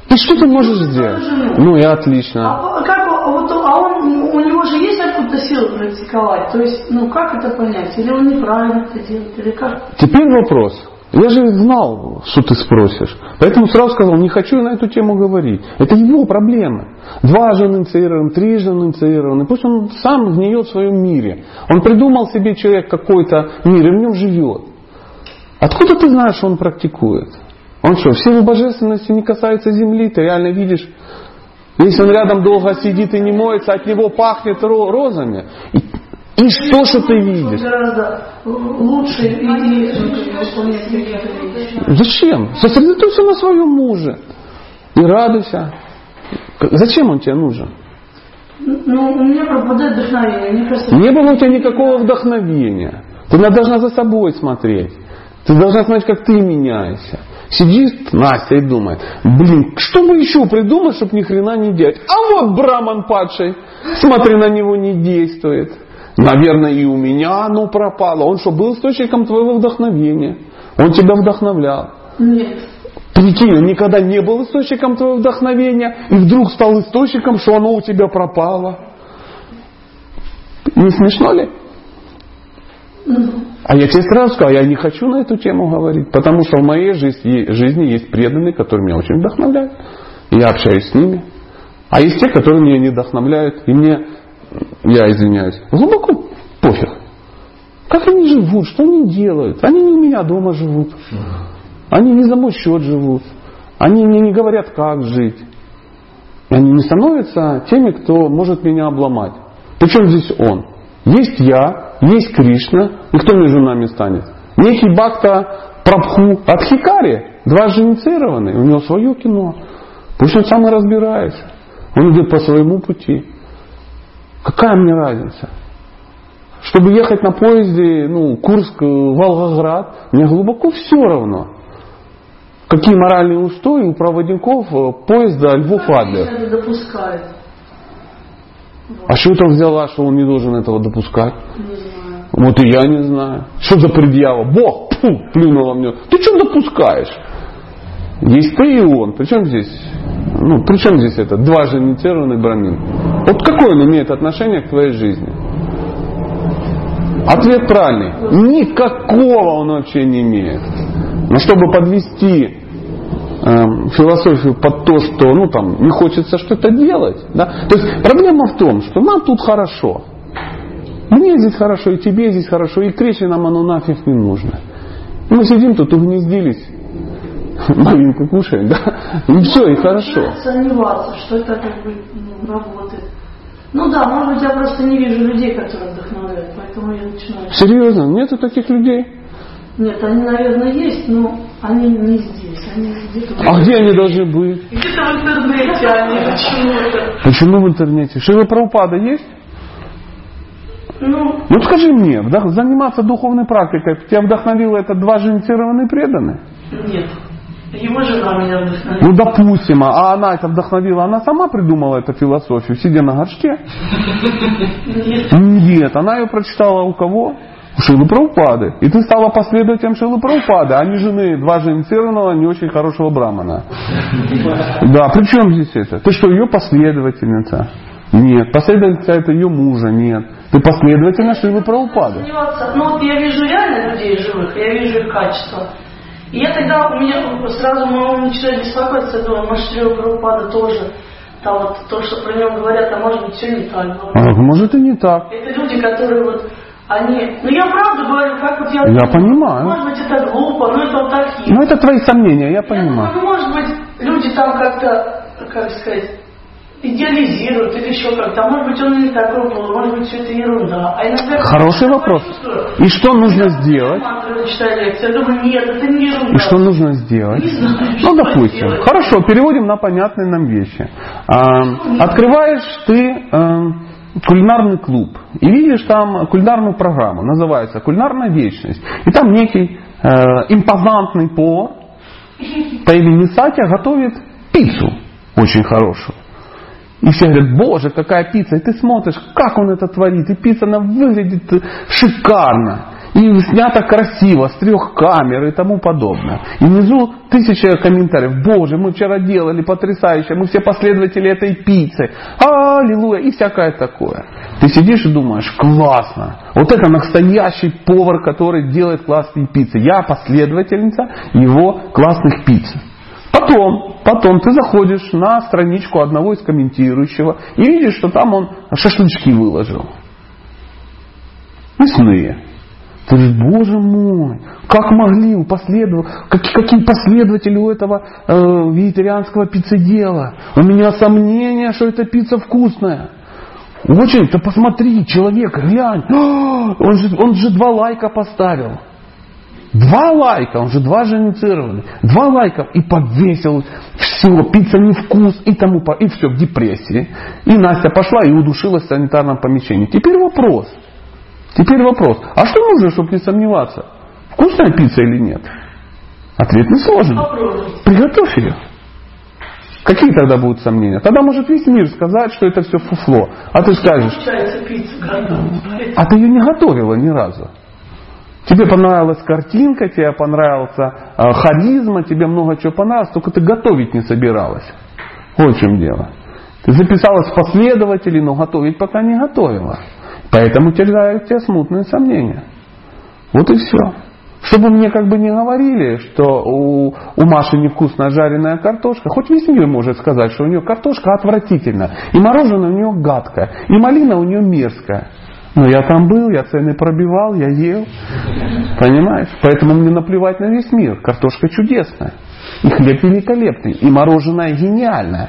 Ты что ты можешь сделать? Ну и отлично. У него же есть откуда-то силы практиковать. То есть, как это понять? Или он неправильно это делает, или как? Теперь вопрос. Я же знал, что ты спросишь. Поэтому сразу сказал, не хочу на эту тему говорить. Это его проблемы. 2 же он инициирован, 3 же он инициирован. Пусть он сам гниет в своем мире. Он придумал себе человек какой-то мир и в нем живет. Откуда ты знаешь, что он практикует? Он что, в силу божественности не касается земли? Ты реально видишь? Если он рядом долго сидит и не моется, от него пахнет розами. И что ты видишь? Гораздо лучше и выполнять какие-то вещи. Зачем? Сосредоточься на своем муже. И радуйся. Зачем он тебе нужен? У меня пропадает вдохновение. Мне кажется, не было у тебя никакого вдохновения. Ты должна за собой смотреть. Ты должна смотреть, как ты меняешься. Сидит Настя и думает, что бы еще придумать, чтобы ни хрена не делать. А вот Браман падший, смотри, на него не действует. Наверное, и у меня оно пропало. Он что, был источником твоего вдохновения? Он тебя вдохновлял? Нет. Прикинь, он никогда не был источником твоего вдохновения, и вдруг стал источником, что оно у тебя пропало. Не смешно ли? А я тебе сразу сказал, я не хочу на эту тему говорить, потому что в моей жизни есть преданные, которые меня очень вдохновляют. И я общаюсь с ними. А есть те, которые меня не вдохновляют, и мне, я извиняюсь, глубоко пофиг. Как они живут, что они делают? Они не у меня дома живут. Они не за мой счет живут. Они мне не говорят, как жить. Они не становятся теми, кто может меня обломать. Причем здесь он? Есть я, есть Кришна, и кто между нами станет? Некий Бхакта Прабху Адхикари, 2 же инициированные, у него свое кино. Пусть он сам и разбирается. Он идет по своему пути. Какая мне разница? Чтобы ехать на поезде, Курск, Волгоград, мне глубоко все равно. Какие моральные устои у проводников поезда Львов-Адлер. Это допускает. А что ты взяла, что он не должен этого допускать? Не знаю. Вот и я не знаю. Что за предъява? Бог плюнул мне. Ты что допускаешь? Есть ты и он. Причем здесь это? 2 же инициированный брамин. Вот какое он имеет отношение к твоей жизни? Ответ правильный. Никакого он вообще не имеет. Но чтобы подвести философию под то, что не хочется что-то делать. Да? То есть проблема в том, что нам тут хорошо. Мне здесь хорошо, и тебе здесь хорошо, и Кришне нам оно нафиг не нужно. И мы сидим тут, угнездились, маленько кушаем, да? И все, и хорошо. Сомневаться, что это работает. Может быть, я просто не вижу людей, которые вдохновляют, поэтому я начинаю. Серьезно? Нету таких людей? Нет, они, наверное, есть, но они не здесь. Они где-то... А где они должны быть? Где-то в интернете они почему-то. Почему в интернете? Шрила Прабхупада есть? Скажи мне, заниматься духовной практикой, тебя вдохновило это 2 же инициированные преданные? Нет. Его жена меня вдохновила. Допустим, а она это вдохновила, она сама придумала эту философию, сидя на горшке? Нет, она ее прочитала у кого? У Шрилы Прабхупады. И ты стала последователем Шрилы Прабхупады, а не жены 2 же инициированного, не очень хорошего брамана. Да, при чем здесь это? Ты что, ее последовательница? Нет. Последовательница это ее мужа? Нет. Ты последовательна Шрилы Прабхупады. Я вижу реально людей живых, я вижу их качества. И я тогда, у меня сразу начинает беспокоиться, думаю, может, Шрила Прабхупада тоже, то, что про него говорят, а может быть, все не так. Может и не так. Это люди, которые они... я правду говорю, как я понимаю. Может быть, это глупо, но это так есть. Это твои сомнения, я понимаю. Может быть, люди там как-то, идеализируют или еще как-то. А может быть, он не такой был, может быть, все это ерунда. А иногда... Хороший вопрос. И что нужно сделать? Я думаю, нет, это не ерунда. И что нужно сделать? Не знаю, допустим. Хорошо, переводим на понятные нам вещи. Открываешь ты кулинарный клуб и видишь там кулинарную программу, называется «Кулинарная вечность». И там некий импозантный повар по имени Сатья готовит пиццу очень хорошую. И все говорят, боже, какая пицца. И ты смотришь, как он это творит. И пицца, она выглядит шикарно. и снято красиво, с 3 камер и тому подобное. И внизу 1000 комментариев. Боже, мы вчера делали потрясающе, мы все последователи этой пиццы. Аллилуйя, и всякое такое. Ты сидишь и думаешь, классно. Вот это настоящий повар, который делает классные пиццы. Я последовательница его классных пицц. Потом ты заходишь на страничку одного из комментирующего и видишь, что там он шашлычки выложил. Мясные. Ты говоришь, боже мой, как могли какие последователи у этого вегетарианского пиццедела? У меня сомнения, что эта пицца вкусная. Очень, ты посмотри, человек, глянь, он же 2 лайка поставил. 2 лайка, он же 2 инициировали. 2 лайка и повесил. Все, пицца не вкус и тому и все, в депрессии. И Настя пошла и удушилась в санитарном помещении. Теперь вопрос. А что нужно, чтобы не сомневаться? Вкусная пицца или нет? Ответ несложный. Приготовь ее. Какие тогда будут сомнения? Тогда может весь мир сказать, что это все фуфло. А ты скажешь, а ты ее не готовила ни разу. Тебе понравилась картинка, тебе понравился харизма, тебе много чего понравилось, только ты готовить не собиралась. Вот в чем дело. Ты записалась в последователи, но готовить пока не готовила. Поэтому терзают тебя смутные сомнения. Вот и все. Чтобы мне как бы не говорили, что у Маши невкусная жареная картошка, хоть весь мир может сказать, что у нее картошка отвратительная, и мороженое у нее гадкое, и малина у нее мерзкая. Но я там был, я цены пробивал, я ел. Понимаешь? Поэтому мне наплевать на весь мир. Картошка чудесная. И хлеб великолепный. И мороженое гениальное.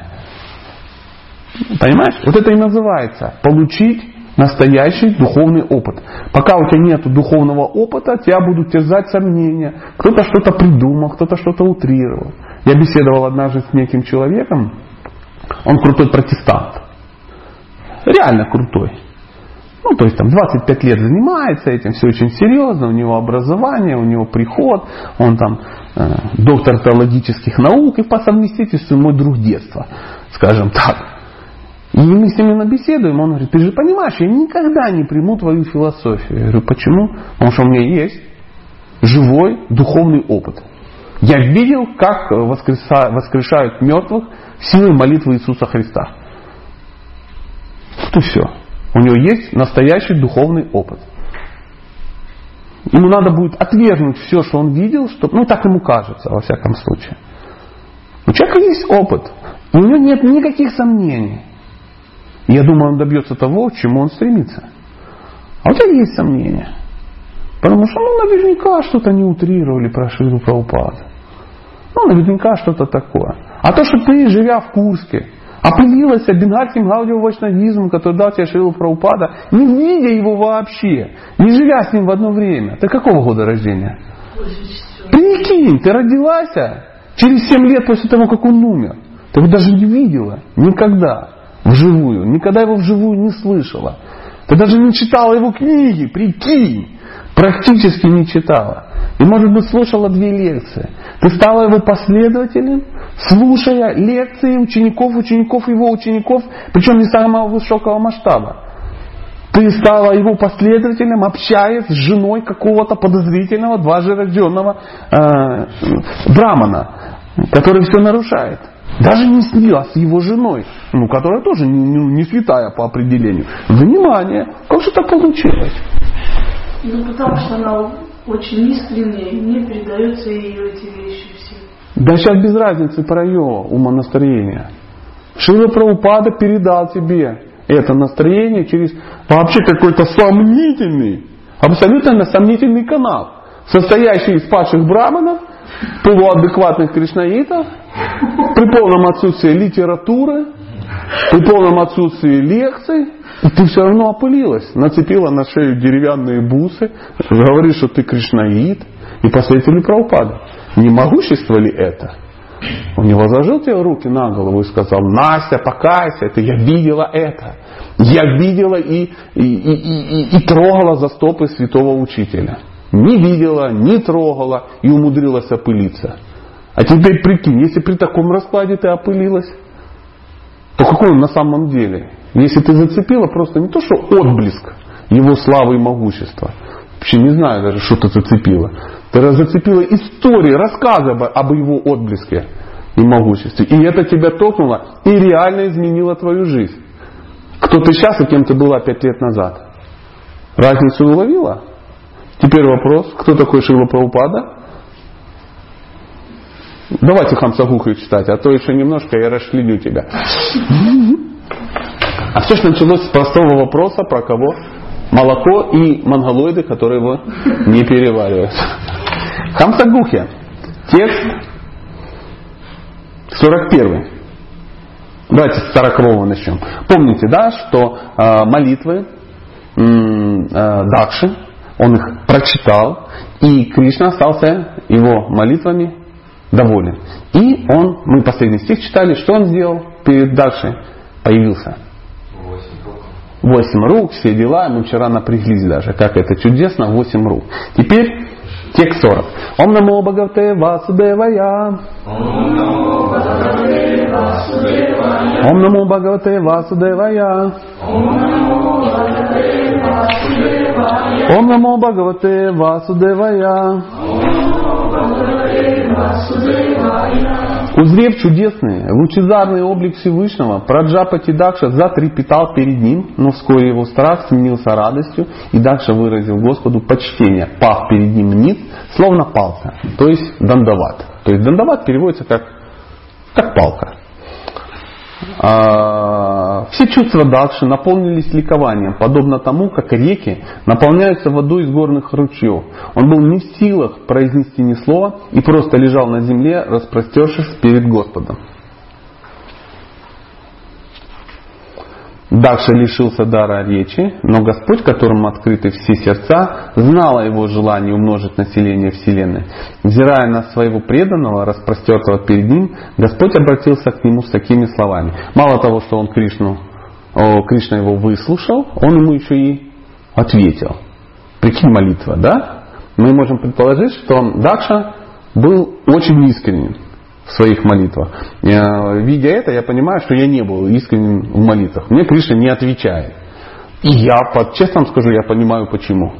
Понимаешь? Вот это и называется получить настоящий духовный опыт. Пока у тебя нет духовного опыта, тебя будут терзать сомнения. Кто-то что-то придумал, кто-то что-то утрировал. Я беседовал однажды с неким человеком. Он крутой протестант. Реально крутой. То есть там 25 лет занимается этим, все очень серьезно, у него образование, у него приход, он там доктор теологических наук и по совместительству мой друг детства, скажем так. И мы с ним беседуем, он говорит, ты же понимаешь, я никогда не приму твою философию. Я говорю, почему? Потому что у меня есть живой духовный опыт. Я видел, как воскрешают мертвых силой молитвы Иисуса Христа. Вот и все. У него есть настоящий духовный опыт. Ему надо будет отвергнуть все, что он видел, чтобы, так ему кажется, во всяком случае. У человека есть опыт, и у него нет никаких сомнений. И я думаю, он добьется того, к чему он стремится. А у тебя есть сомнения. Потому что, наверняка что-то не утрировали про Шрилу Прабхупаду. Наверняка что-то такое. А то, что ты, живя в Курске, опылилась бенгальским гаудио-вайшнавизмом, который дал тебе Шрила Прабхупада, не видя его вообще, не живя с ним в одно время. Ты какого года рождения? Прикинь, ты родилась через 7 лет после того, как он умер. Ты его даже не видела никогда вживую, никогда его вживую не слышала. Ты даже не читала его книги, прикинь. Практически не читала. И, может быть, слушала 2 лекции. Ты стала его последователем, слушая лекции учеников его учеников, причем не самого высокого масштаба. Ты стала его последователем, общаясь с женой какого-то подозрительного, дважды рожденного брамана, который все нарушает. Даже не с ним, а с его женой, которая тоже не святая по определению. Внимание! Как же так получилось? Потому что она очень искренняя, и мне передаются ее эти вещи все. Да сейчас без разницы про ее умонастроение. Шрила Прабхупада передал тебе это настроение через вообще какой-то сомнительный, абсолютно сомнительный канал, состоящий из падших браманов, полуадекватных кришнаитов, при полном отсутствии литературы, при полном отсутствии лекций. И ты все равно опылилась, нацепила на шею деревянные бусы, говоришь, что ты кришнаит и последователь Прабхупады. Не могущество ли это? Он не возложил тебе руки на голову и сказал, Настя, покайся, это я видела это. Я видела и трогала за стопы святого учителя. Не видела, не трогала и умудрилась опылиться. А теперь прикинь, если при таком раскладе ты опылилась, то какой он на самом деле? Если ты зацепила просто не то, что отблеск его славы и могущества, Вообще не знаю даже, что ты зацепило. Ты зацепила истории, рассказы об его отблеске и могуществе. И это тебя толкнуло и реально изменило твою жизнь. Кто ты сейчас и кем ты была 5 лет назад? Разницу уловила? Теперь вопрос, кто такой Шрила Прабхупада? Давайте Хамсагуху читать, а то еще немножко я расчленю тебя. А все же началось с простого вопроса про кого? Молоко и монголоиды, которые его не переваривают. Хамсагухи. Текст 41. Давайте с 40-го начнем. Помните, да, что молитвы Дакши, он их прочитал, и Кришна остался его молитвами доволен. И мы последний стих читали, что он сделал перед Дакшей? Появился. 8 рук, все дела, мы вчера напряглись даже, как это чудесно, 8 рук. Теперь текст 40. Ом намо бхагавате васудевая. Ом намо бхагавате васудевая. Ом намо бхагавате васудевая. Узрев чудесный, лучезарный облик Всевышнего, Праджапати Дакша затрепетал перед ним, но вскоре его страх сменился радостью, и Дакша выразил Господу почтение, пав перед ним ниц, словно палка, то есть дандават. То есть дандават переводится как палка. Все чувства Дакши наполнились ликованием, подобно тому, как реки наполняются водой из горных ручьев. Он был не в силах произнести ни слова и просто лежал на земле, распростершись перед Господом. Дакша лишился дара речи, но Господь, которому открыты все сердца, знал о его желании умножить население Вселенной. Взирая на своего преданного, распростертого перед ним, Господь обратился к нему с такими словами. Мало того, что он Кришна его выслушал, он ему еще и ответил. Прикинь, молитва, да? Мы можем предположить, что Дакша был очень искренен в своих молитвах. Видя это, я понимаю, что я не был искренним в молитвах. Мне Кришна не отвечает. И я, честно вам скажу, я понимаю почему.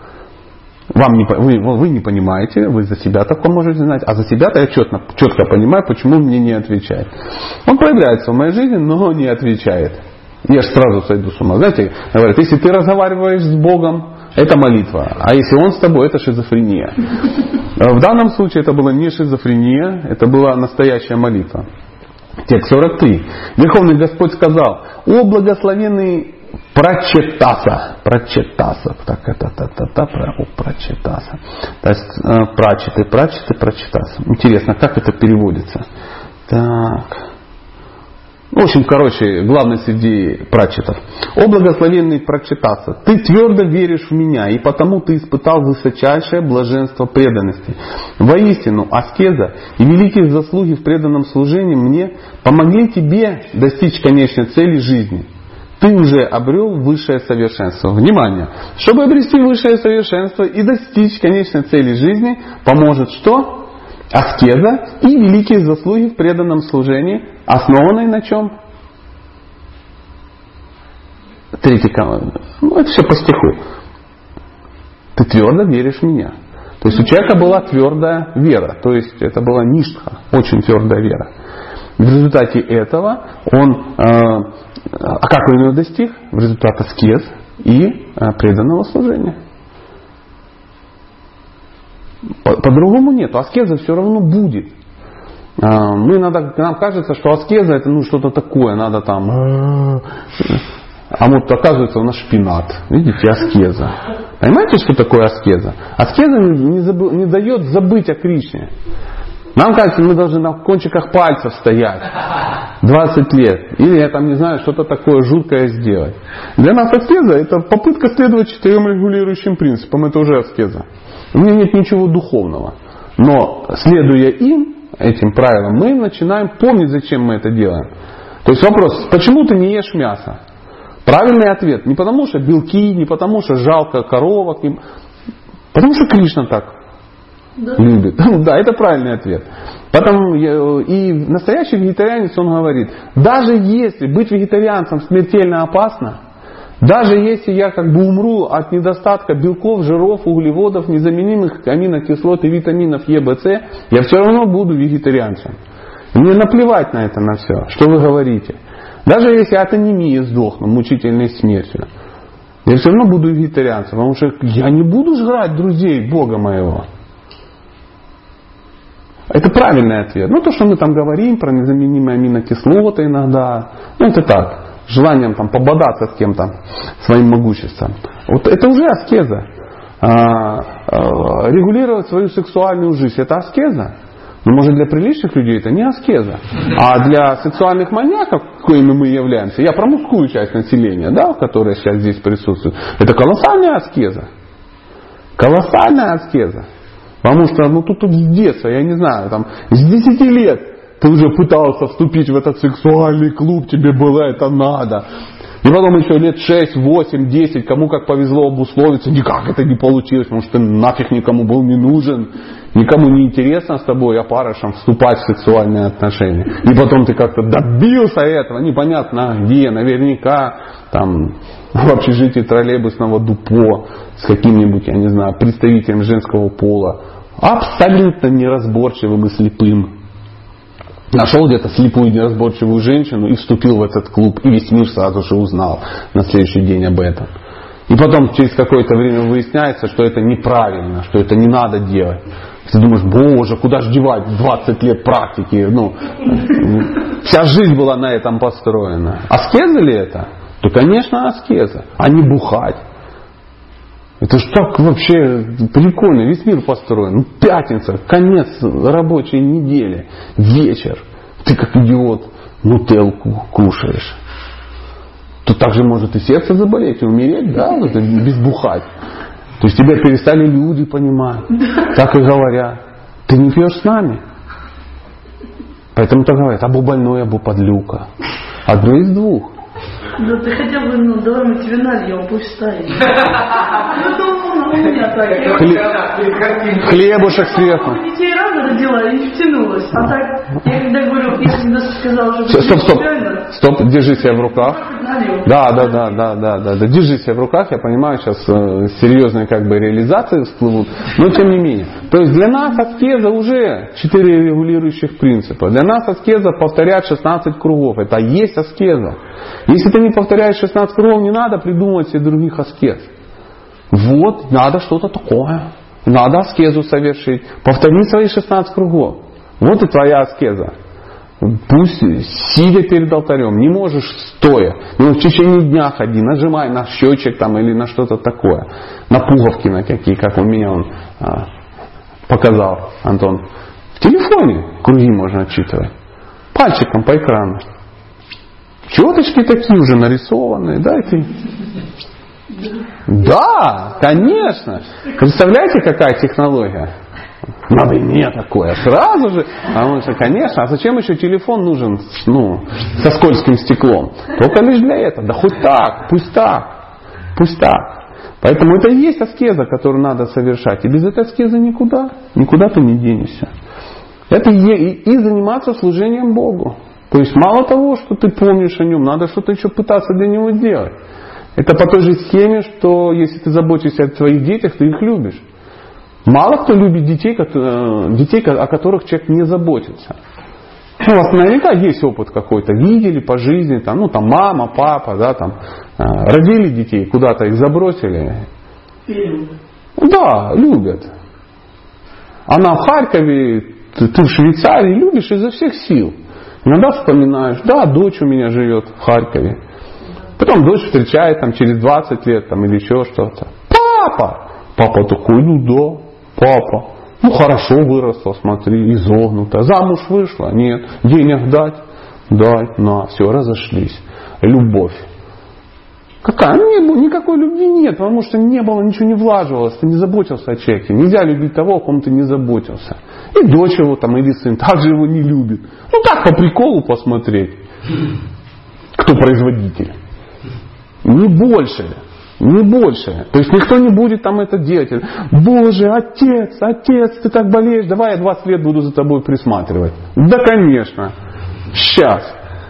Вы не понимаете, вы за себя такое можете знать, а за себя-то я четко понимаю, почему мне не отвечает. Он появляется в моей жизни, но не отвечает. Я же сразу сойду с ума. Знаете, говорят, если ты разговариваешь с Богом, это молитва. А если Он с тобой, это шизофрения. В данном случае это была не шизофрения, это была настоящая молитва. Текст 43. Верховный Господь сказал: «О благословенный Прачетаса». Прачетаса. Так, Прачетаса. То есть Прачетаса. Интересно, как это переводится? Так. В общем, главный среди прачетов. «О благословенный Прачетаса, ты твердо веришь в меня, и потому ты испытал высочайшее блаженство преданности. Воистину, аскеза и великие заслуги в преданном служении мне помогли тебе достичь конечной цели жизни. Ты уже обрел высшее совершенство». Внимание! Чтобы обрести высшее совершенство и достичь конечной цели жизни, поможет что? Аскеза и великие заслуги в преданном служении, основанные на чем? Третий команда. Это все по стиху. Ты твердо веришь в меня. То есть у человека была твердая вера. То есть это была ништха, очень твердая вера. В результате этого он, как он ее достиг? В результате аскез и преданного служения. По-другому нет. Аскеза все равно будет. Нам кажется, что аскеза это что-то такое. Надо там... А вот оказывается у нас шпинат. Видите, аскеза. Понимаете, что такое аскеза? Аскеза не дает забыть о Кришне. Нам кажется, мы должны на кончиках пальцев стоять 20 лет. Или, я там не знаю, что-то такое жуткое сделать. Для нас аскеза это попытка следовать 4 регулирующим принципам. Это уже аскеза. У меня нет ничего духовного. Но следуя этим правилам, мы начинаем помнить, зачем мы это делаем. То есть вопрос, почему ты не ешь мясо? Правильный ответ. Не потому что белки, не потому что жалко коровок. Потому что Кришна так любит. Да, это правильный ответ. Поэтому и настоящий вегетарианец, он говорит, даже если быть вегетарианцем смертельно опасно, Даже если я как бы умру от недостатка белков, жиров, углеводов, незаменимых аминокислот и витаминов Е, В, С, я все равно буду вегетарианцем. Мне наплевать на это, на все, что вы говорите. Даже если от анемии сдохну мучительной смертью, я все равно буду вегетарианцем, потому что я не буду жрать друзей Бога моего. Это правильный ответ. Ну, то, что мы там говорим про незаменимые аминокислоты иногда, ну, это так. Желанием там пободаться с кем-то своим могуществом. Вот это уже аскеза. Регулировать свою сексуальную жизнь — это аскеза. Но может для приличных людей это не аскеза. А для сексуальных маньяков, коими мы являемся, я про мужскую часть населения, да, которая сейчас здесь присутствует, это колоссальная аскеза. Колоссальная аскеза. Потому что, ну, тут с детства, я не знаю, там, с 10 лет ты уже пытался вступить в этот сексуальный клуб, тебе было это надо. И потом еще лет 6, 8, 10, кому как повезло обусловиться, никак это не получилось, потому что нафиг никому был не нужен, никому не интересно с тобой, опарышем, вступать в сексуальные отношения. И потом ты как-то добился этого, непонятно где, наверняка там в общежитии троллейбусного депо с каким-нибудь, я не знаю, представителем женского пола, абсолютно неразборчивым и слепым. Нашел где-то слепую неразборчивую женщину и вступил в этот клуб. И весь мир сразу же узнал на следующий день об этом. И потом через какое-то время выясняется, что это неправильно, что это не надо делать. Ты думаешь, боже, куда же девать 20 лет практики? Ну, вся жизнь была на этом построена. Аскеза ли это? То, конечно, аскеза, а не бухать. Это ж так вообще прикольно, весь мир построен. Ну, пятница, конец рабочей недели, вечер. Ты как идиот нутелку кушаешь. Тут также может и сердце заболеть, и умереть, да, вот, без бухать. То есть тебя перестали люди понимать. Так и говорят. Ты не пьешь с нами. Поэтому так говорят, або больной, або подлюка. Одно из двух. Да ты хотя бы, ну, давай мы тебе нальем, пусть стоит. У меня так. Хлебушек сверху. Детей рано родила и втянулась. А так, я когда говорю, я всегда сказала, что... Стоп, держи себя в руках. Да. Держи себя в руках, я понимаю, сейчас серьезные как бы реализации всплывут, но тем не менее. То есть для нас аскеза уже 4 регулирующих принципа. Для нас аскеза повторять 16 кругов. Это есть аскеза. Если ты не повторяешь 16 кругов, не надо придумывать себе других аскез. Вот, надо что-то такое. Надо аскезу совершить. Повтори свои 16 кругов. Вот и твоя аскеза. Пусть сидя перед алтарем, не можешь стоя. Ну, в течение дня ходи, нажимай на счетчик там, или на что-то такое. На пуговки на какие, как у меня он показал, Антон. В телефоне круги можно отчитывать. Пальчиком по экрану. Четочки такие уже нарисованные, да, эти. Да, конечно. Представляете, какая технология? Надо и мне такое. Сразу же. Потому что, конечно, а зачем еще телефон нужен, ну, со скользким стеклом? Только лишь для этого. Да хоть так, пусть так. Пусть так. Поэтому это и есть аскеза, которую надо совершать. И без этой аскезы никуда. Никуда ты не денешься. Это и заниматься служением Богу. То есть мало того, что ты помнишь о нем, надо что-то еще пытаться для него делать. Это по той же схеме, что если ты заботишься о своих детях, ты их любишь. Мало кто любит детей, о которых человек не заботится. Ну, у вас наверняка есть опыт какой-то. Видели по жизни, там, ну, там мама, папа, да, там, родили детей, куда-то их забросили. Да, любят. Она в Харькове, ты в Швейцарии, любишь изо всех сил. Иногда вспоминаешь, да, дочь у меня живет в Харькове. Потом дочь встречает там, через 20 лет там, или еще что-то. Папа! Папа такой, ну да, папа. Ну хорошо выросла, смотри, изогнута. Замуж вышла? Нет. Денег дать? Дать, на, все, разошлись. Любовь. Какая? Ну, никакой любви нет, потому что не было, ничего не влаживалось, ты не заботился о человеке. Нельзя любить того, о ком ты не заботился. И дочь его там, или сын также его не любит. Ну так, по приколу посмотреть. Кто производитель. Не больше. Не больше. То есть никто не будет там это делать. Боже, отец, ты так болеешь, давай я 20 лет буду за тобой присматривать. Да, конечно. Сейчас.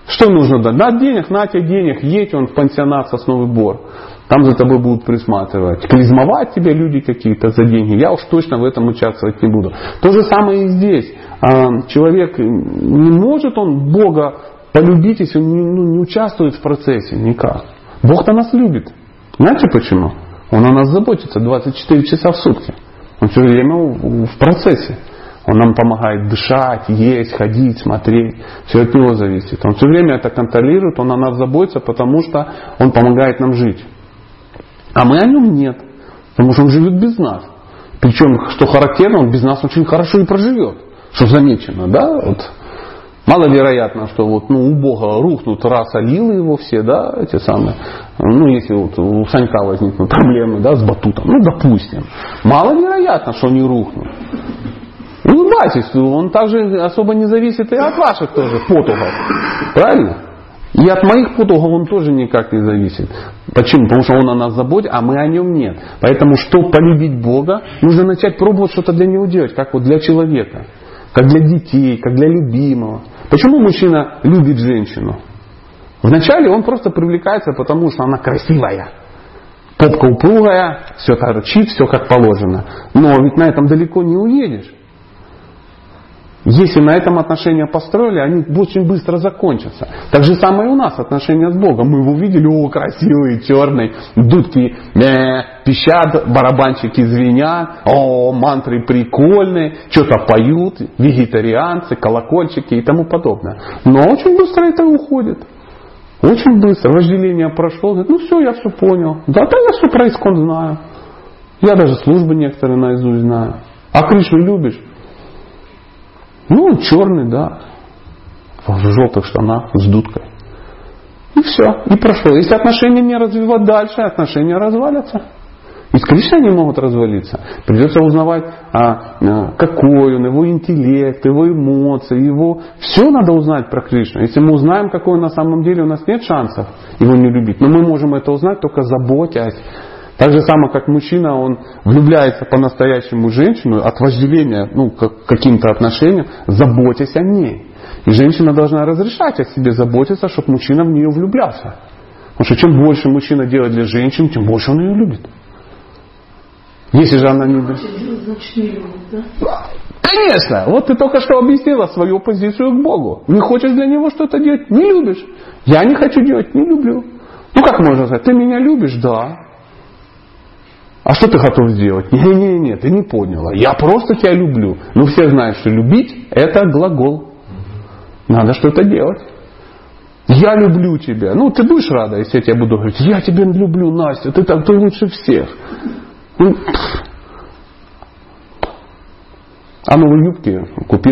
Что нужно дать? На денег, на тебе денег, едь он в пансионат Сосновый Бор. Там за тобой будут присматривать. Клизмовать тебя люди какие-то за деньги. Я уж точно в этом участвовать не буду. То же самое и здесь. Человек не может он Бога полюбить, если он не участвует в процессе никак. Бог-то нас любит. Знаете почему? Он о нас заботится 24 часа в сутки. Он все время в процессе. Он нам помогает дышать, есть, ходить, смотреть. Все от него зависит. Он все время это контролирует, он о нас заботится, потому что он помогает нам жить. А мы о нем нет. Потому что он живет без нас. Причем, что характерно, он без нас очень хорошо и проживет. Что замечено, да? Вот. Маловероятно, что вот, у Бога рухнут раса лилы его все, да, эти самые. Если вот у Санька возникнут проблемы, да, с батутом, допустим. Маловероятно, что они рухнут. Улыбайтесь, он также особо не зависит и от ваших тоже потугов. Правильно? И от моих потугов он тоже никак не зависит. Почему? Потому что он о нас заботится, а мы о нем нет. Поэтому, чтобы полюбить Бога, нужно начать пробовать что-то для него делать, как вот для человека. Как для детей, как для любимого. Почему мужчина любит женщину? Вначале он просто привлекается, потому что она красивая. Попка упругая, все торчит, все как положено. Но ведь на этом далеко не уедешь. Если на этом отношения построили, они очень быстро закончатся. Так же самое и у нас отношения с Богом. Мы его увидели, красивый, черный, дудки пищат, барабанчики звенят, мантры прикольные, что-то поют, вегетарианцы, колокольчики и тому подобное. Но очень быстро это уходит. Очень быстро. Вожделение прошло. Говорит, все, я все понял. Да, я все про искон знаю. Я даже службы некоторые наизусть знаю. А Кришну любишь? Черный, да. В желтых штанах, с дудкой. И все. И прошло. Если отношения не развивать дальше, отношения развалятся. И с Кришной они могут развалиться. Придется узнавать, какой он, его интеллект, его эмоции, его... Все надо узнать про Кришну. Если мы узнаем, какой он на самом деле, у нас нет шансов его не любить. Но мы можем это узнать, только заботясь. Так же самое, как мужчина, он влюбляется по-настоящему в женщину от вожделения, к каким-то отношениям, заботясь о ней. И женщина должна разрешать о себе заботиться, чтобы мужчина в нее влюблялся. Потому что чем больше мужчина делает для женщин, тем больше он ее любит. Если же она не любит. Конечно! Вот ты только что объяснила свою позицию к Богу. Не хочешь для него что-то делать? Не любишь. Я не хочу делать, не люблю. Как можно сказать? Ты меня любишь? Да. А что ты готов сделать? Не, ты не поняла. Я просто тебя люблю. Все знают, что любить это глагол. Надо что-то делать. Я люблю тебя. Ты будешь рада, если я тебе буду говорить, я тебя люблю, Настя, ты лучше всех. А новые юбки купил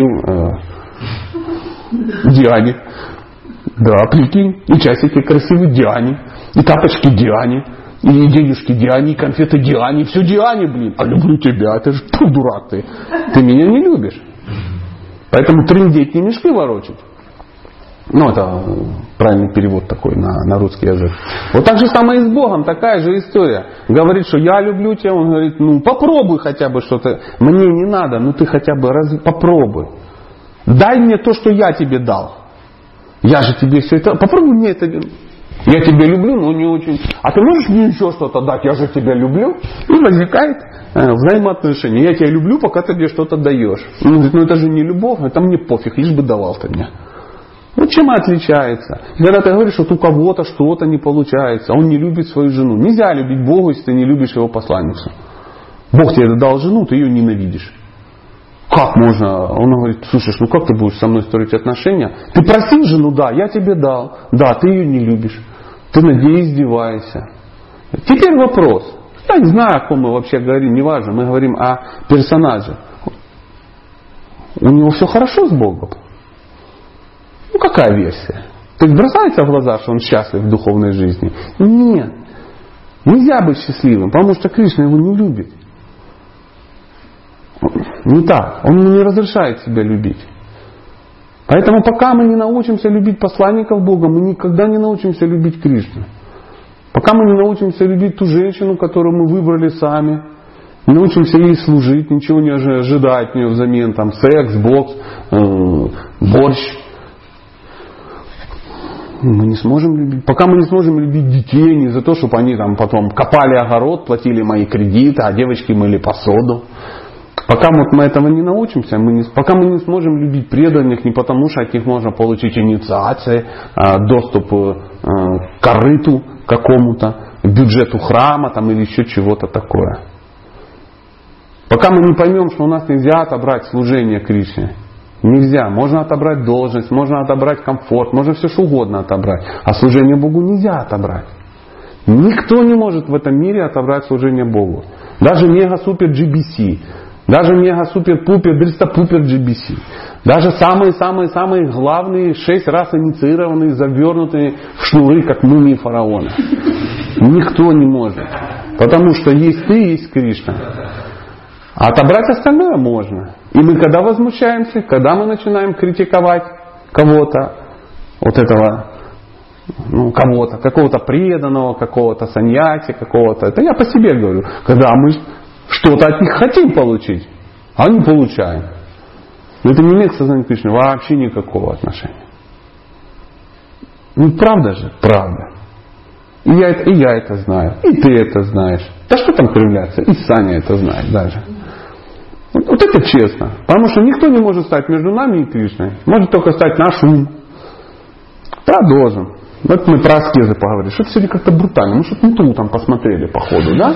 Диане. Да, прикинь. И часики красивые Диане. И тапочки Диане. И денежки Диане, и конфеты Диане, все Диане, блин. А люблю тебя, ты же дурак ты. Ты меня не любишь. Поэтому трындеть не мешки ворочать. Это правильный перевод такой на русский язык. Вот так же самое и с Богом, такая же история. Говорит, что я люблю тебя, он говорит, попробуй хотя бы что-то. Мне не надо, ты хотя бы попробуй. Дай мне то, что я тебе дал. Я же тебе все это... Попробуй мне это... Я тебя люблю, но не очень. А ты можешь мне еще что-то дать? Я же тебя люблю. И возникает взаимоотношения. Я тебя люблю, пока ты мне что-то даешь. Он говорит, это же не любовь, это мне пофиг, лишь бы давал ты мне. Чем отличается? Когда ты говоришь, что у кого-то что-то не получается, он не любит свою жену. Нельзя любить Бога, если ты не любишь его посланницу. Бог тебе дал жену, ты ее ненавидишь. Как можно? Он говорит, слушай, как ты будешь со мной строить отношения? Ты просил жену, да, я тебе дал. Да, ты ее не любишь. Ты над ней издеваешься. Теперь вопрос. Я не знаю, о ком мы вообще говорим, неважно. Мы говорим о персонаже. У него все хорошо с Богом? Какая версия? То есть бросается в глаза, что он счастлив в духовной жизни? Нет. Нельзя быть счастливым, потому что Кришна его не любит. Не так. Он не разрешает себя любить. Поэтому пока мы не научимся любить посланников Бога, мы никогда не научимся любить Кришну. Пока мы не научимся любить ту женщину, которую мы выбрали сами, не научимся ей служить, ничего не ожидать от нее взамен, секс, бокс, борщ. Мы не сможем любить. Пока мы не сможем любить детей не за то, чтобы они там потом копали огород, платили мои кредиты, а девочки мыли посуду. Пока мы этого не научимся, пока мы не сможем любить преданных не потому, что от них можно получить инициации, доступ к корыту какому-то, к бюджету храма там, или еще чего-то такое. Пока мы не поймем, что у нас нельзя отобрать служение Кришне. Нельзя. Можно отобрать должность, можно отобрать комфорт, можно все что угодно отобрать. А служение Богу нельзя отобрать. Никто не может в этом мире отобрать служение Богу. Даже мега-супер GBC. Даже мега-супер-пупер, дристопупер GBC. Даже самые-самые-самые главные 6 раз инициированные, завернутые в шнуры, как мумии фараона. Никто не может. Потому что есть ты, есть Кришна. А отобрать остальное можно. И мы когда возмущаемся, когда мы начинаем критиковать кого-то, вот этого, кого-то, какого-то преданного, какого-то саньяси, какого-то, это я по себе говорю, когда мы что-то от них хотим получить, а не получаем. Но это не имеет к сознанию Кришны вообще никакого отношения. Правда же? Правда. И я это знаю, и ты это знаешь. Да что там кривляться? И Саня это знает даже. Вот это честно. Потому что никто не может стать между нами и Кришной. Может только стать наш ум. Продолжим. Вот мы про аскезы поговорили. Что-то сегодня как-то брутально. Мы что-то не ту там посмотрели по ходу, да?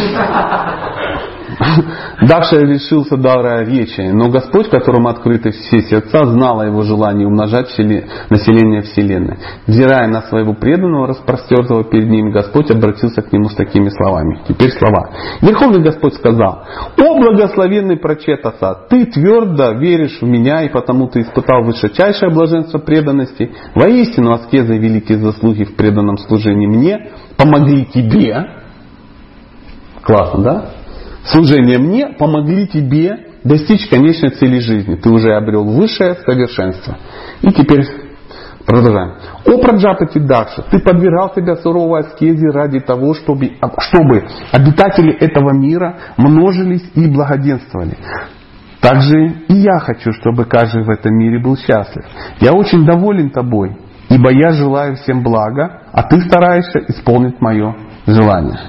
Давший решился дара речи, но Господь, которому открыты все сердца, знал о его желании умножать население Вселенной. Взирая на своего преданного, распростертого перед ним, Господь обратился к нему с такими словами. Теперь слова. Верховный Господь сказал: «О благословенный Прачетаса, ты твердо веришь в меня, и потому ты испытал высочайшее блаженство преданности. Воистину аскезы и великие заслуги в преданном служении мне помогли тебе». Классно, да? Служение мне помогли тебе достичь конечной цели жизни. Ты уже обрел высшее совершенство. И теперь продолжаем. О Праджапати Дакша, ты подвергал себя суровой аскезе ради того, чтобы обитатели этого мира множились и благоденствовали. Также и я хочу, чтобы каждый в этом мире был счастлив. Я очень доволен тобой, ибо я желаю всем блага, а ты стараешься исполнить мое желание.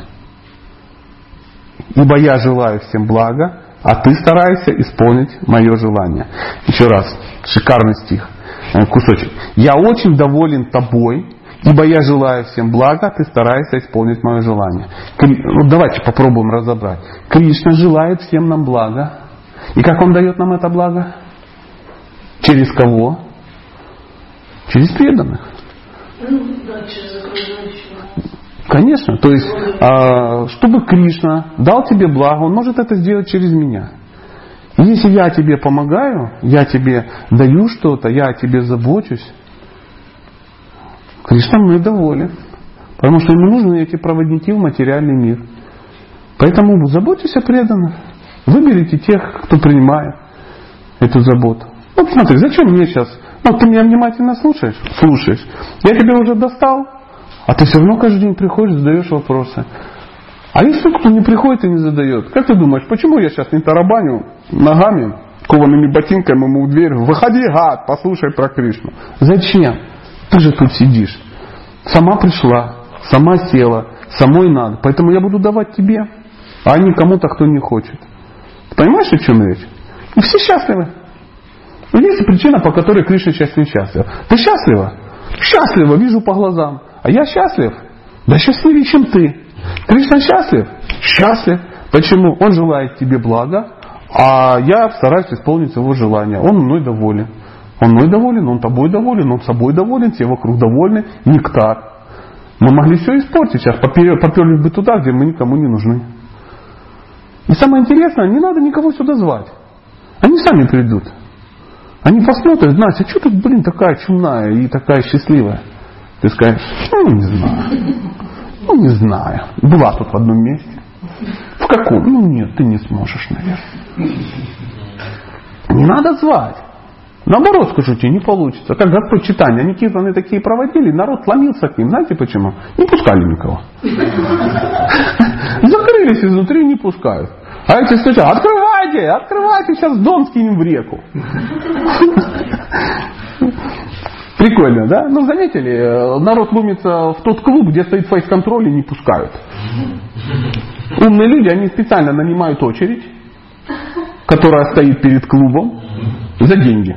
Ибо я желаю всем блага, а ты стараешься исполнить мое желание. Еще раз, шикарный стих, кусочек. Я очень доволен тобой, ибо я желаю всем блага, а ты стараешься исполнить мое желание. Давайте попробуем разобрать. Кришна желает всем нам блага. И как Он дает нам это благо? Через кого? Через преданных. Через окружающих. Конечно. То есть, чтобы Кришна дал тебе благо, Он может это сделать через меня. И если я тебе помогаю, я тебе даю что-то, я о тебе забочусь, Кришна мной доволен. Потому что ему нужны эти проводники в материальный мир. Поэтому заботьтесь о преданных. Выберите тех, кто принимает эту заботу. Вот смотри, зачем мне сейчас? Ты меня внимательно слушаешь? Слушаешь. Я тебя уже достал, а ты все равно каждый день приходишь, задаешь вопросы. А если кто не приходит и не задает? Как ты думаешь, почему я сейчас не тарабаню ногами, коваными ботинками ему в дверь? Выходи, гад, послушай про Кришну. Зачем? Ты же тут сидишь. Сама пришла, сама села, самой надо. Поэтому я буду давать тебе, а не кому-то, кто не хочет. Ты понимаешь, о чем речь? И все счастливы. Но есть причина, по которой Кришна сейчас не счастлив. Ты счастлива? Счастлива, вижу по глазам. А я счастлив? Да счастливее, чем ты. Кришна счастлив? Счастлив. Почему? Он желает тебе блага, а я стараюсь исполнить его желание. Он мной доволен. Он мной доволен, он тобой доволен, он собой доволен, все вокруг довольны. Нектар. Мы могли все испортить сейчас. Поперлись бы туда, где мы никому не нужны. И самое интересное, не надо никого сюда звать. Они сами придут. Они посмотрят, Настя, что ты, такая чумная и такая счастливая? Ты скажешь, не знаю. Не знаю. Была тут в одном месте. В каком? Нет, ты не сможешь, наверное. Не надо звать. Наоборот, скажу тебе, не получится. Как Господь читания, они киртаны такие проводили, народ ломился к ним. Знаете почему? Не пускали никого. Закрылись изнутри и не пускают. А эти стучат, открывайте, сейчас Дон скинем в реку. Прикольно, да? Ну, заметили, народ ломится в тот клуб, где стоит фейс-контроль и не пускают. Умные люди, они специально нанимают очередь, которая стоит перед клубом, за деньги.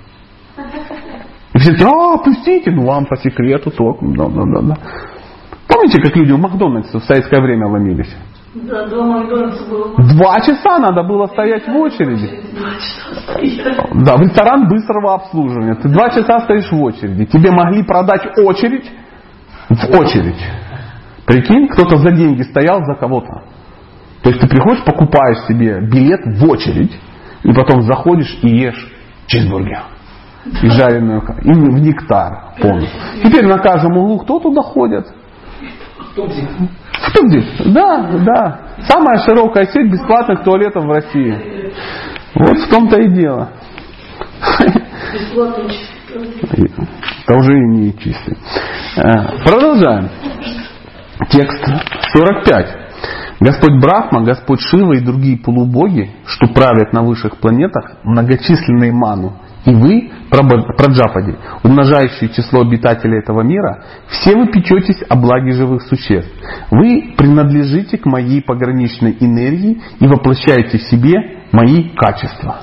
И все такие, пустите, ну вам по секрету только. Да. Помните, как люди в Макдональдсе в советское время ломились? Да, до Макдональдса было. 2 часа надо было стоять в очереди. 2 часа стоять. Да, в ресторан быстрого обслуживания. Ты 2 часа стоишь в очереди. Тебе могли продать очередь в очередь. Прикинь, кто-то за деньги стоял за кого-то. То есть ты приходишь, покупаешь себе билет в очередь, и потом заходишь и ешь чизбургер. И жареную, и в нектар полный. Теперь на каждом углу кто туда ходит? В Тубзик. Да. Самая широкая сеть бесплатных туалетов в России. Вот в том-то и дело. Бесплатно. Это уже и не чистый. Продолжаем. Текст 45. Господь Брахма, Господь Шива и другие полубоги, что правят на высших планетах, многочисленные ману, и вы, праджапади, умножающие число обитателей этого мира, все вы печетесь о благе живых существ. Вы принадлежите к моей пограничной энергии и воплощаете в себе мои качества.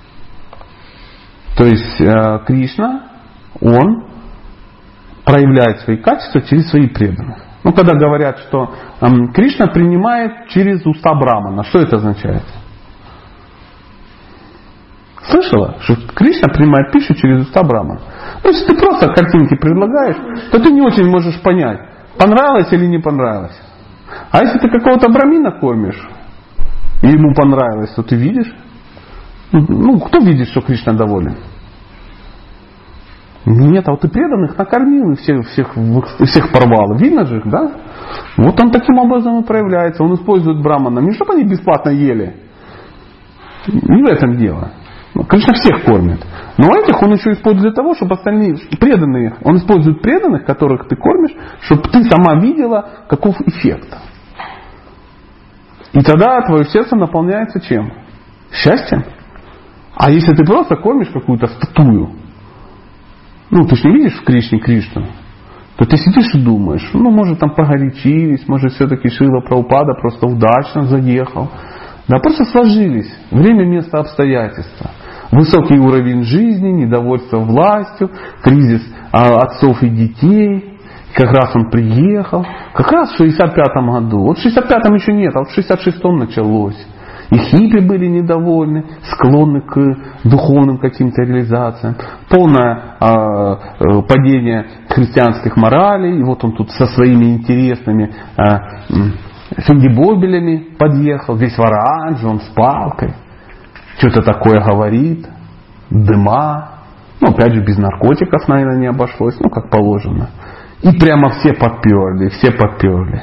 То есть Кришна, он проявляет свои качества через своих преданных. Ну, когда говорят, что Кришна принимает через уста Брамана, что это означает? Слышала, что Кришна принимает пищу через уста Брамана? Ну, если ты просто картинки предлагаешь, то ты не очень можешь понять, понравилось или не понравилось. А если ты какого-то брамина кормишь, и ему понравилось, то ты видишь. Ну, кто видит, что Кришна доволен? Нет, а вот и преданных накормил, и всех порвал. Видно же, да? Вот он таким образом и проявляется. Он использует брамана. Не чтобы они бесплатно ели. Не в этом дело. Конечно, всех кормит. Но этих он еще использует для того, чтобы остальные преданные. Он использует преданных, которых ты кормишь, чтобы ты сама видела, каков эффект. И тогда твое сердце наполняется чем? Счастьем. А если ты просто кормишь какую-то статую, ну, ты же не видишь в Кришне Кришну, то ты сидишь и думаешь, ну, может, там погорячились, может, все-таки Шрила Прабхупада просто удачно заехал. Да, просто сложились. Время, место, обстоятельства. Высокий уровень жизни, недовольство властью, кризис отцов и детей. Как раз он приехал. Как раз в 65-м году. Вот в 65-м еще нет, а вот в 66-м началось. И хиппи были недовольны, склонны к духовным каким-то реализациям. Полное падение христианских моралей. И вот он тут со своими интересными финдибобелями подъехал. Весь в оранже, он с палкой. Что-то такое говорит. Дыма. Ну, опять же, без наркотиков, наверное, не обошлось. Ну, как положено. И прямо все подперли.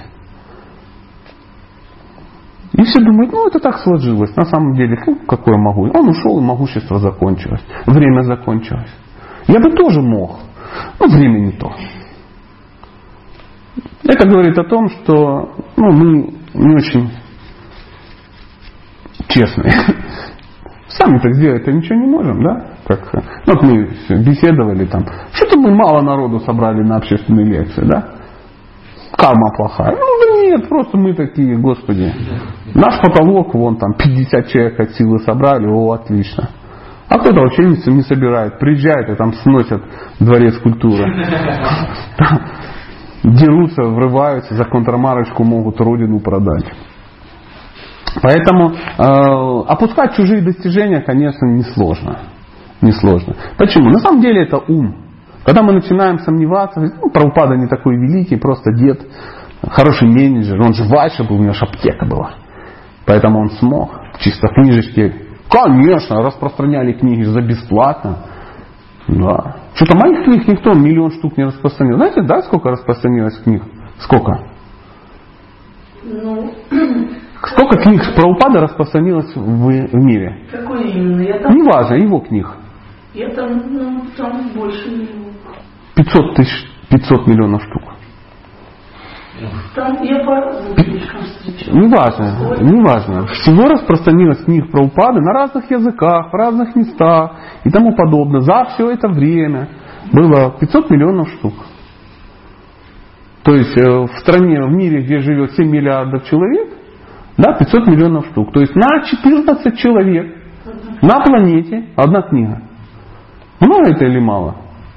И все думают, ну это так сложилось. На самом деле, ну какое могу. Он ушел, и могущество закончилось. Время закончилось. Я бы тоже мог. Но время не то. Это говорит о том, что мы не очень честные. Сами так сделать-то ничего не можем, да? Вот мы беседовали там. Что-то мы мало народу собрали на общественные лекции, да? Карма плохая. Ну да нет, просто мы такие, Господи. Наш потолок, вон там 50 человек от силы собрали, отлично. А кто-то вообще не собирает. Приезжают и там сносят дворец культуры. Дерутся, врываются, за контрамарочку могут родину продать. Поэтому опускать чужие достижения, конечно, несложно. Почему? На самом деле это ум. Когда мы начинаем сомневаться, Прабхупада не такой великий, просто дед, хороший менеджер, он же Вайша был, у него же аптека была. Поэтому он смог. Чисто книжечки, конечно, распространяли книги за бесплатно. Да. Что-то моих книг никто 1 миллион штук не распространил. Знаете, да, сколько распространилось книг? Сколько? Сколько книг Прабхупада распространилось в мире? Какой именно? Неважно, его книг. Я там больше него. 500 миллионов штук. Там я по-разному книжкам встречал. Неважно. Всего распространилось книг Прабхупады на разных языках, в разных местах и тому подобное. За все это время. было 500 миллионов штук. То есть в стране, в мире, где живет 7 миллиардов человек, да, 500 миллионов штук. То есть на 14 человек на планете одна книга. Много это или мало?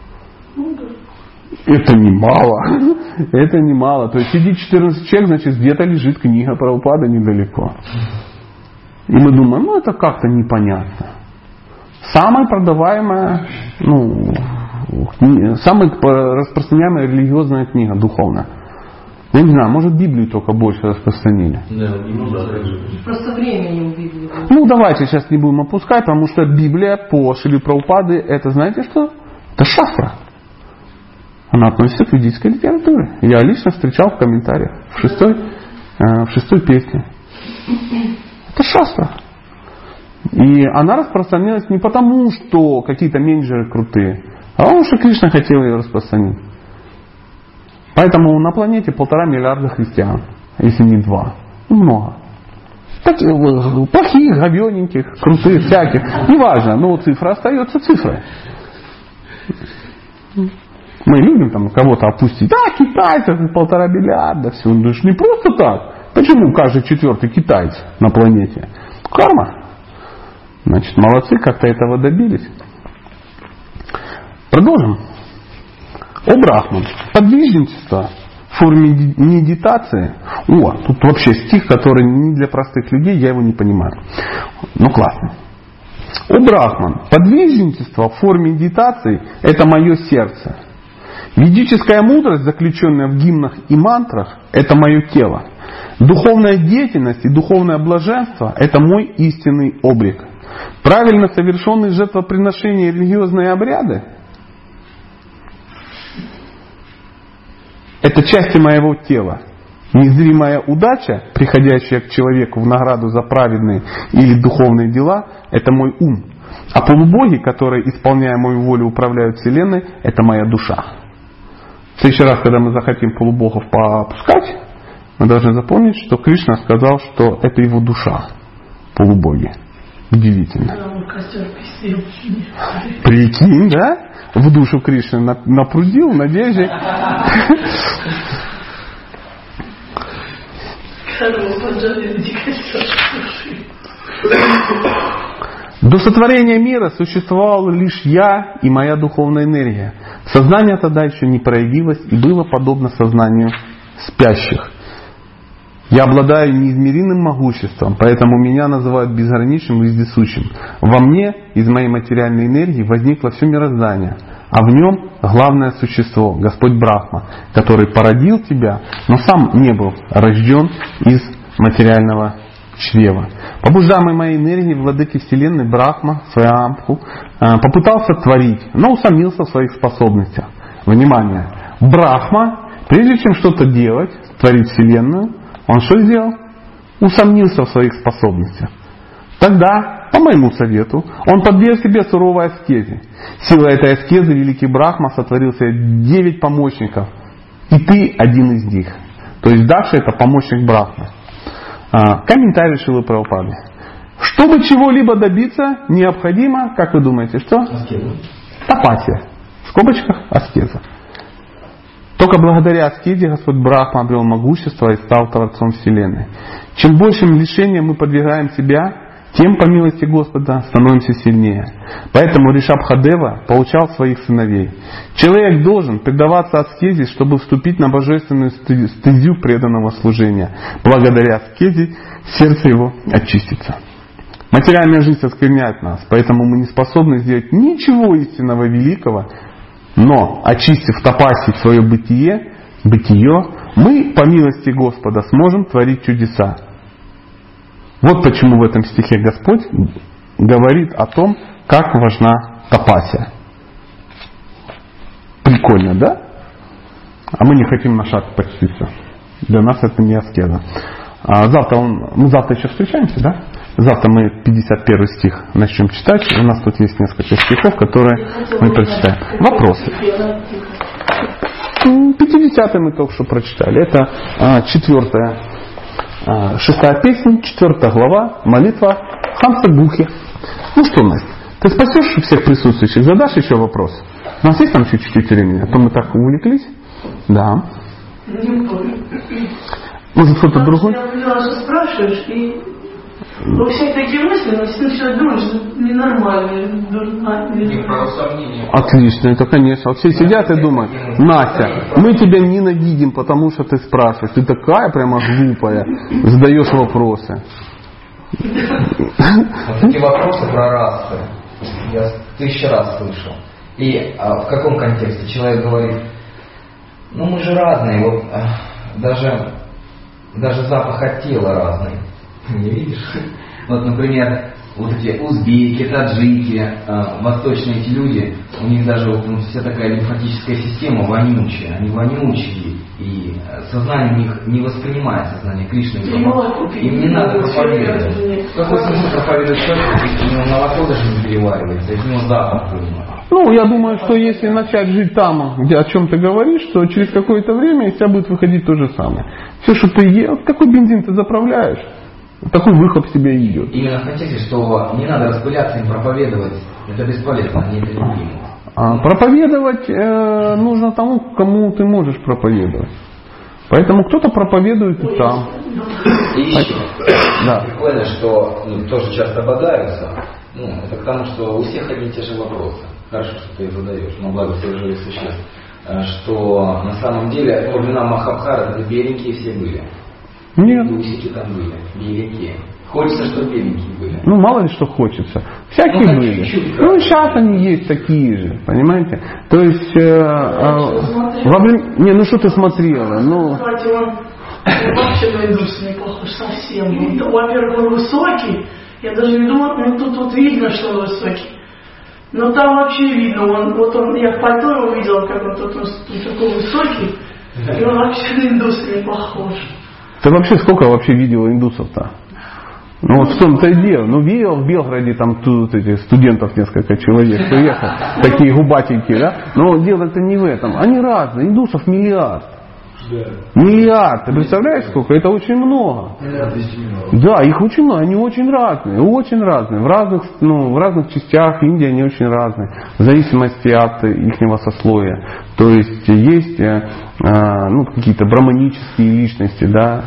Это не мало. Это не мало. То есть сидит 14 человек, значит где-то лежит книга Прабхупады недалеко. И мы думаем, ну это как-то непонятно. Самая продаваемая, самая распространяемая религиозная книга, духовная. Я не знаю, может Библию только больше распространили. Просто время не увидели. Давайте сейчас не будем опускать, потому что Библия по Шриле Прабхупады, это знаете что? Это шастра. Она относится к ведической литературе. Я лично встречал в комментариях в шестой песне. Это шастра. И она распространилась не потому, что какие-то менеджеры крутые, а потому что Кришна хотел ее распространить. Поэтому на планете 1,5 миллиарда христиан, если не 2. Много. Плохих, говененьких, крутых, всяких. Неважно, но цифра остается цифрой. Мы любим там кого-то опустить. Да, китайцев 1,5 миллиарда. Все. Ну, не просто так. Почему каждый 4-й китаец на планете? Карма. Значит, молодцы, как-то этого добились. Продолжим. О Брахман. Подвижничество в форме медитации. Тут вообще стих, который не для простых людей, я его не понимаю. Ну классно. О Брахман. Подвижничество в форме медитации – это мое сердце. Ведическая мудрость, заключенная в гимнах и мантрах, это мое тело. Духовная деятельность и духовное блаженство – это мой истинный облик. Правильно совершенные жертвоприношения и религиозные обряды – это части моего тела. Незримая удача, приходящая к человеку в награду за праведные или духовные дела, это мой ум. А полубоги, которые, исполняя мою волю, управляют Вселенной, это моя душа. В следующий раз, когда мы захотим полубогов поопускать, мы должны запомнить, что Кришна сказал, что это его душа. Полубоги. Удивительно. Прикинь, да? В душу Кришны напрудил в надежде. До сотворения мира существовал лишь я и моя духовная энергия. Сознание тогда еще не проявилось и было подобно сознанию спящих. Я обладаю неизмеримым могуществом, поэтому меня называют безграничным и вездесущим. Во мне из моей материальной энергии возникло все мироздание, а в нем главное существо, Господь Брахма, который породил тебя, но сам не был рожден из материального чрева. Побуждаемый моей энергией владыки Вселенной Брахма, Сваямбху, попытался творить, но усомнился в своих способностях. Внимание! Брахма, прежде чем что-то делать, творить Вселенную, он что сделал? Усомнился в своих способностях. Тогда, по моему совету, он подверг себе суровой аскезе. Силой этой аскезы великий Брахма сотворил себе 9 помощников. И ты один из них. То есть Дакша — это помощник Брахмы. Комментарий Шрилы Прабхупады. Чтобы чего-либо добиться, необходимо, как вы думаете, что? Аскеза. Тапасия. В скобочках аскеза. Только благодаря аскезе Господь Брахма обрел могущество и стал Творцом Вселенной. Чем большим лишением мы подвергаем себя, тем, по милости Господа, становимся сильнее. Поэтому Ришабхадева получал своих сыновей. Человек должен предаваться аскезе, чтобы вступить на божественную стезю преданного служения. Благодаря аскезе сердце его очистится. Материальная жизнь оскверняет нас, поэтому мы не способны сделать ничего истинного великого. Но, очистив тапаси свое бытие, мы, по милости Господа, сможем творить чудеса. Вот почему в этом стихе Господь говорит о том, как важна тапасия. Прикольно, да? А мы не хотим на шаг почтиться. Для нас это не аскеза. Мы завтра еще встречаемся, да? Завтра мы 51 стих начнем читать. У нас тут есть несколько стихов, которые мы прочитаем. Вопросы. 50 мы только что прочитали. Это 6 песня, 4 глава, молитва Хамса Гухи. Ну что, Настя, ты спасешь всех присутствующих? Задашь еще вопрос? У нас есть там еще чуть-чуть времени? А то мы так увлеклись. Да. Может, кто-то другой? Я поняла, что спрашиваешь, и у всех такие мысли, но ты все думаешь, ненормальные, дурные. Отлично, это конечно. Вот все сидят и думают: Настя, мы тебя ненавидим, потому что ты спрашиваешь. Ты такая прямо глупая, задаешь вопросы. Вот эти вопросы про расы я 1000 раз слышал. И в каком контексте? Человек говорит: ну мы же разные, вот даже запах от тела разный. Не видишь? Вот, например, вот эти узбеки, таджики, восточные эти люди, у них даже вот, вся такая лимфатическая система вонючая, они вонючие, и сознание у них не воспринимает сознание Кришны. Им не надо проповедовать. Какой смысл проповедовать человеку, если у него молоко даже не переваривается, из него запах принимает? Ну, я думаю, что если начать жить там, где о чем ты говоришь, то через какое-то время из тебя будет выходить то же самое. Все, что ты ешь, какой бензин ты заправляешь, такой выход в тебя идет. Именно в контексте, что не надо распыляться им проповедовать, это бесполезно, они это не примут. Проповедовать нужно тому, кому ты можешь проповедовать. Поэтому кто-то проповедует и там. И еще, да. прикольно, что тоже часто бодаются, это к тому, что у всех одни и те же вопросы. Хорошо, что ты их задаешь, но благо всех живых существ. Что на самом деле, времена Махабхарата, это беленькие все были. Нет. Усики там были, беленькие. Хочется, чтобы беленькие были. Ну, мало ли что хочется. Всякие были. Ну, и сейчас они есть такие же, понимаете? То есть, ну что ты смотрела? Ну... Вообще на индуса не похож совсем. Во-первых, он высокий. Я даже не думала, тут видно, что он высокий. Но там вообще видно, я в пальто его видела, как он тут такой высокий. И он вообще на индуса не похож. Ты вообще сколько вообще видел индусов-то? Ну вот в том-то и дело. Ну видел в Белгороде там тут этих студентов несколько человек приехал, такие губатенькие, да? Но дело-то не в этом. Они разные. Индусов миллиард. Миллиард. Ты представляешь сколько? Это очень много. Да, их очень много. Они очень разные. Очень разные. В разных частях Индии они очень разные. В зависимости от ихнего сословия. То есть есть какие-то браманические личности, да.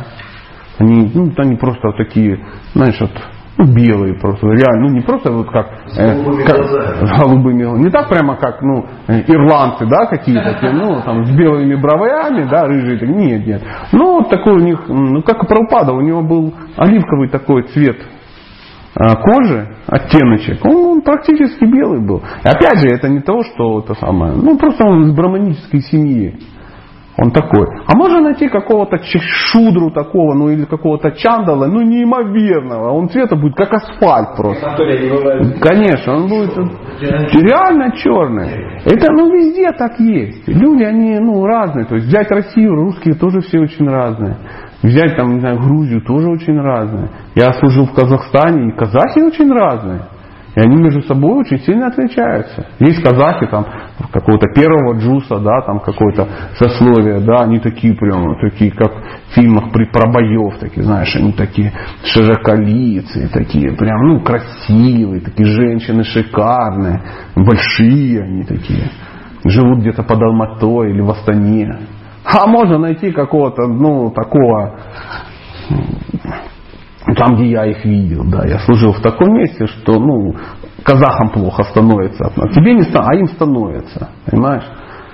Они просто такие, знаешь, белые просто, реально, не просто вот как с голубыми глазами, не так прямо как, ирландцы, да, какие-то, там с белыми бровями, да, рыжие, нет. Вот такой у них, как у Прабхупада, у него был оливковый такой цвет кожи, оттеночек, он практически белый был. И опять же, это не то, что это самое, просто он из браманической семьи. Он такой. А можно найти какого-то шудру такого, или какого-то чандала, неимоверного. Он цвета будет как асфальт просто. Конечно, он будет реально черный. Это, везде так есть. Люди, они, разные. То есть взять Россию, русские тоже все очень разные. Взять там, не знаю, Грузию, тоже очень разные. Я служил в Казахстане, и казахи очень разные. И они между собой очень сильно отличаются. Есть казахи там какого-то первого джуса, да, там какое-то сословие, да, они такие прямо, такие как в фильмах про боев, такие, знаешь, они такие широколицые, такие прям, красивые, такие женщины шикарные, большие они такие, живут где-то под Алматой или в Астане. А можно найти какого-то, такого... Там, где я их видел, да, я служил в таком месте, что, казахам плохо становится от нас. Тебе не становится, а им становится, понимаешь?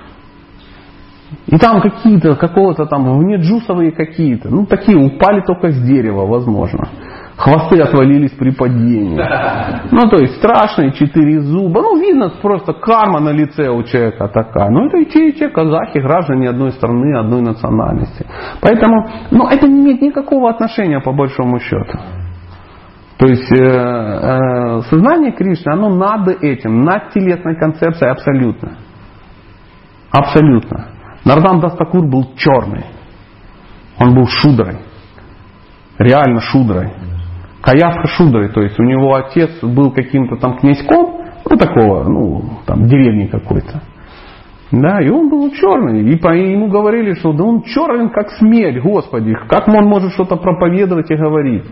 И там какого-то там, внеджусовые какие-то, такие упали только с дерева, возможно. Хвосты отвалились при падении. То есть страшные 4 зуба. Видно просто карма на лице у человека такая. Это и те казахи, граждане одной страны, одной национальности. Поэтому, это не имеет никакого отношения по большому счету. То есть сознание Кришны, оно над этим, над телесной концепцией абсолютно. Абсолютно. Нартан Дас Такур был черный. Он был шудрой. Реально шудрой. Каяфха шудрой, то есть у него отец был каким-то там князьком, деревни какой-то. Да, и он был черный. И ему говорили, что да он черный как смерть, Господи, как он может что-то проповедовать и говорить.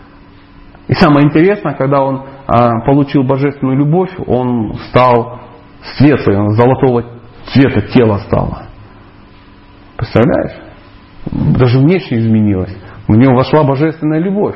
И самое интересное, когда он получил божественную любовь, он стал светлое, золотого цвета тело стало. Представляешь? Даже внешне изменилось. В него вошла божественная любовь.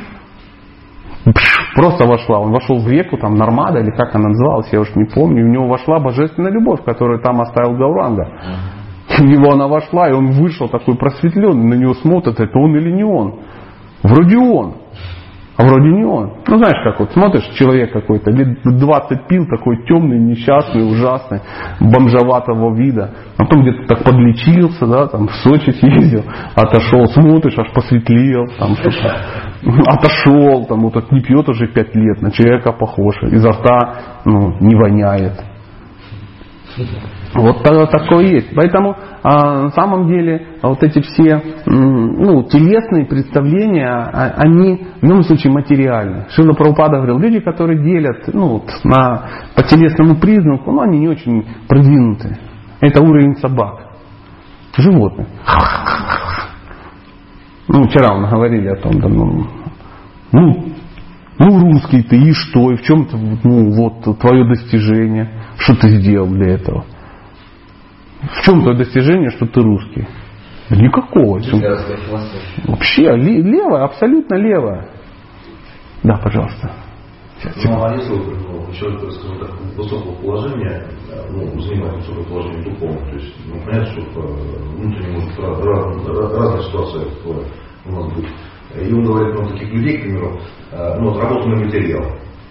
Просто вошла. Он вошел в реку, там Нармада, или как она называлась, я уж не помню. И в него вошла божественная любовь, которую там оставил Гауранга. В него она вошла, и он вышел такой просветленный. На него смотрят, это он или не он. Вроде он, а вроде не он. Ну знаешь, как вот смотришь, человек какой-то, лет 20 пил, такой темный, несчастный, ужасный, бомжоватого вида. А потом где-то так подлечился, да, там в Сочи съездил, отошел, смотришь, аж посветлел, там что-то. Отошел, там вот не пьет уже 5 лет, на человека похож, изо рта не воняет. Вот такое есть. Поэтому на самом деле вот эти все телесные представления, они в любом случае материальны. Шрила Прабхупада говорил, люди, которые делят по телесному признаку, они не очень продвинуты. Это уровень собак, животных. Вчера мы говорили о том, русский ты, и что, и в чем твое достижение, что ты сделал для этого. В чем твое достижение, что ты русский? Никакого. Вообще левое, абсолютно левое. Да, пожалуйста. А если человек, скажем так, высокого положения, занимает высокое положение духовное, то есть, понятно, что внутренне может разные ситуации у нас быть. И он говорит, таких людей, к примеру, отработанный материал.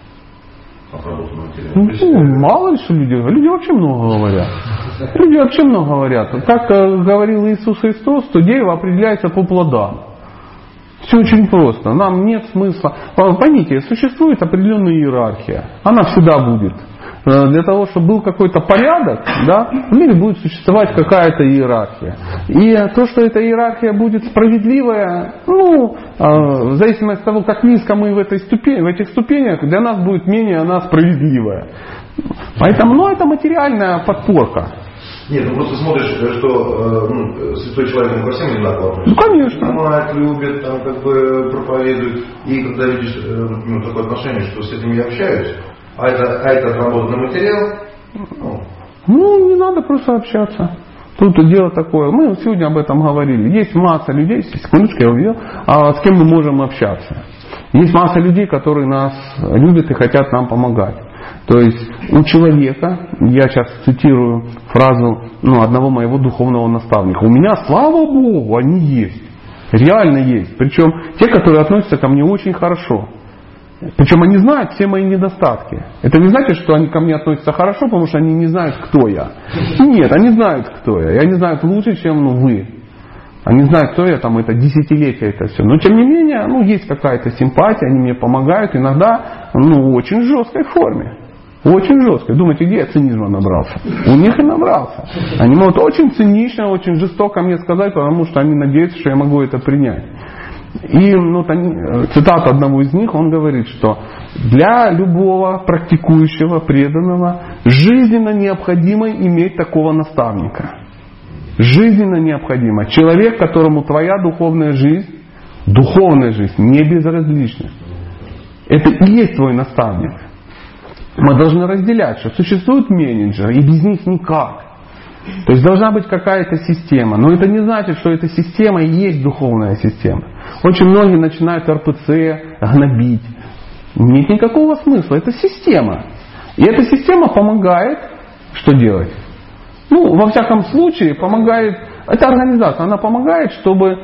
Мало ли что люди вообще много говорят. Люди вообще много говорят. Как говорил Иисус Христос, что дерево определяется по плодам. Все очень просто. Нам нет смысла. Поймите, существует определенная иерархия. Она всегда будет. Для того, чтобы был какой-то порядок, да, в мире будет существовать какая-то иерархия. И то, что эта иерархия будет справедливая, в зависимости от того, как низко мы в этих ступенях, для нас будет менее она справедливая. Поэтому, это материальная подпорка. Нет, просто смотришь, что святой человек ко всем одинаково относится. Конечно. Понимает, любит, проповедует. И когда видишь такое отношение, что с этим я общаюсь, а это отработанный материал? Не надо просто общаться. Тут дело такое. Мы сегодня об этом говорили. Есть масса людей, секундочку, я увидел, с кем мы можем общаться. Есть масса людей, которые нас любят и хотят нам помогать. То есть у человека, я сейчас цитирую фразу одного моего духовного наставника, у меня, слава Богу, они есть. Реально есть. Причем те, которые относятся ко мне очень хорошо. Причем они знают все мои недостатки. Это не значит, что они ко мне относятся хорошо, потому что они не знают, кто я. Нет, они знают, кто я. И они знают лучше, чем вы. Они знают, кто я, это десятилетия это все. Но тем не менее, есть какая-то симпатия, они мне помогают. Иногда, в очень жесткой форме. Очень жесткой. Думаете, где я цинизма набрался? У них и набрался. Они могут очень цинично, очень жестоко мне сказать, потому что они надеются, что я могу это принять. И цитата одного из них, он говорит, что для любого практикующего, преданного, жизненно необходимо иметь такого наставника. Жизненно необходимо. Человек, которому твоя духовная жизнь не безразлична. Это и есть твой наставник. Мы должны разделять, что существуют менеджеры, и без них никак. То есть должна быть какая-то система. Но это не значит, что эта система и есть духовная система. Очень многие начинают РПЦ гнобить. Нет никакого смысла. Это система. И эта система помогает, что делать? Во всяком случае, помогает, эта организация, она помогает, чтобы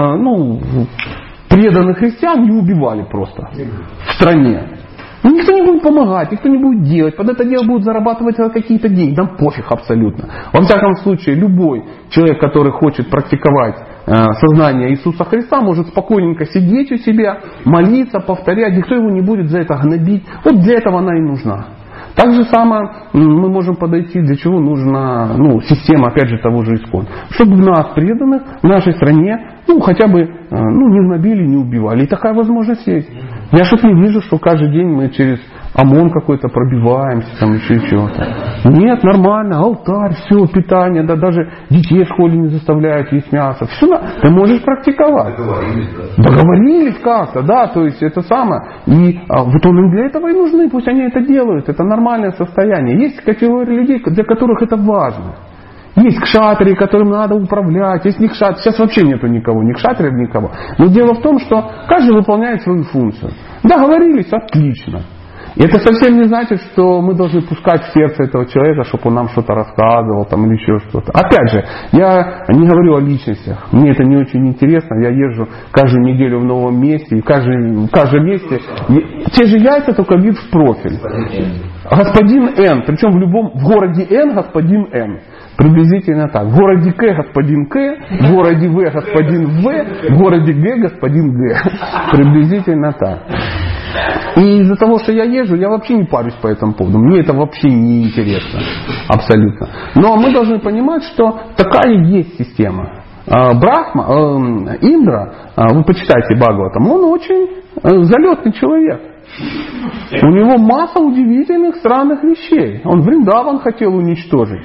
преданных христиан не убивали просто в стране. Никто не будет помогать, никто не будет делать. Под это дело будут зарабатывать какие-то деньги. Нам пофиг абсолютно. Во всяком случае, любой человек, который хочет практиковать сознание Иисуса Христа, может спокойненько сидеть у себя, молиться, повторять. Никто его не будет за это гнобить. Вот для этого она и нужна. Так же самое мы можем подойти, для чего нужна система, опять же, того же ИСККОН. Чтобы нас, преданных, в нашей стране, хотя бы не гнобили, не убивали. И такая возможность есть. Я что-то не вижу, что каждый день мы через ОМОН какой-то пробиваемся, там еще чего-то. Нет, нормально, алтарь, все, питание, да, даже детей в школе не заставляют есть мясо. Все, ты можешь практиковать. Договорились как-то, да, то есть это самое. И вот он им для этого и нужны, пусть они это делают, это нормальное состояние. Есть категория людей, для которых это важно. Есть кшатрии, которым надо управлять, есть не кшатрии. Сейчас вообще нету никого, ни кшатриев, никого. Но дело в том, что каждый выполняет свою функцию. Договорились, отлично. И это совсем не значит, что мы должны пускать в сердце этого человека, чтобы он нам что-то рассказывал там, или еще что-то. Опять же, я не говорю о личностях. Мне это не очень интересно. Я езжу каждую неделю в новом месте. И в каждом месте те же яйца, только вид в профиль. Господин Н. Причем в городе Н господин Н. Приблизительно так. В городе К господин К, в городе В господин В, в городе Г господин Г. Приблизительно так. И из-за того, что я езжу, я вообще не парюсь по этому поводу. Мне это вообще не интересно. Абсолютно. Но мы должны понимать, что такая есть система. Брахма, Индра, вы почитайте Бхагаватам, он очень залетный человек. У него масса удивительных, странных вещей. Он Вриндаван хотел уничтожить.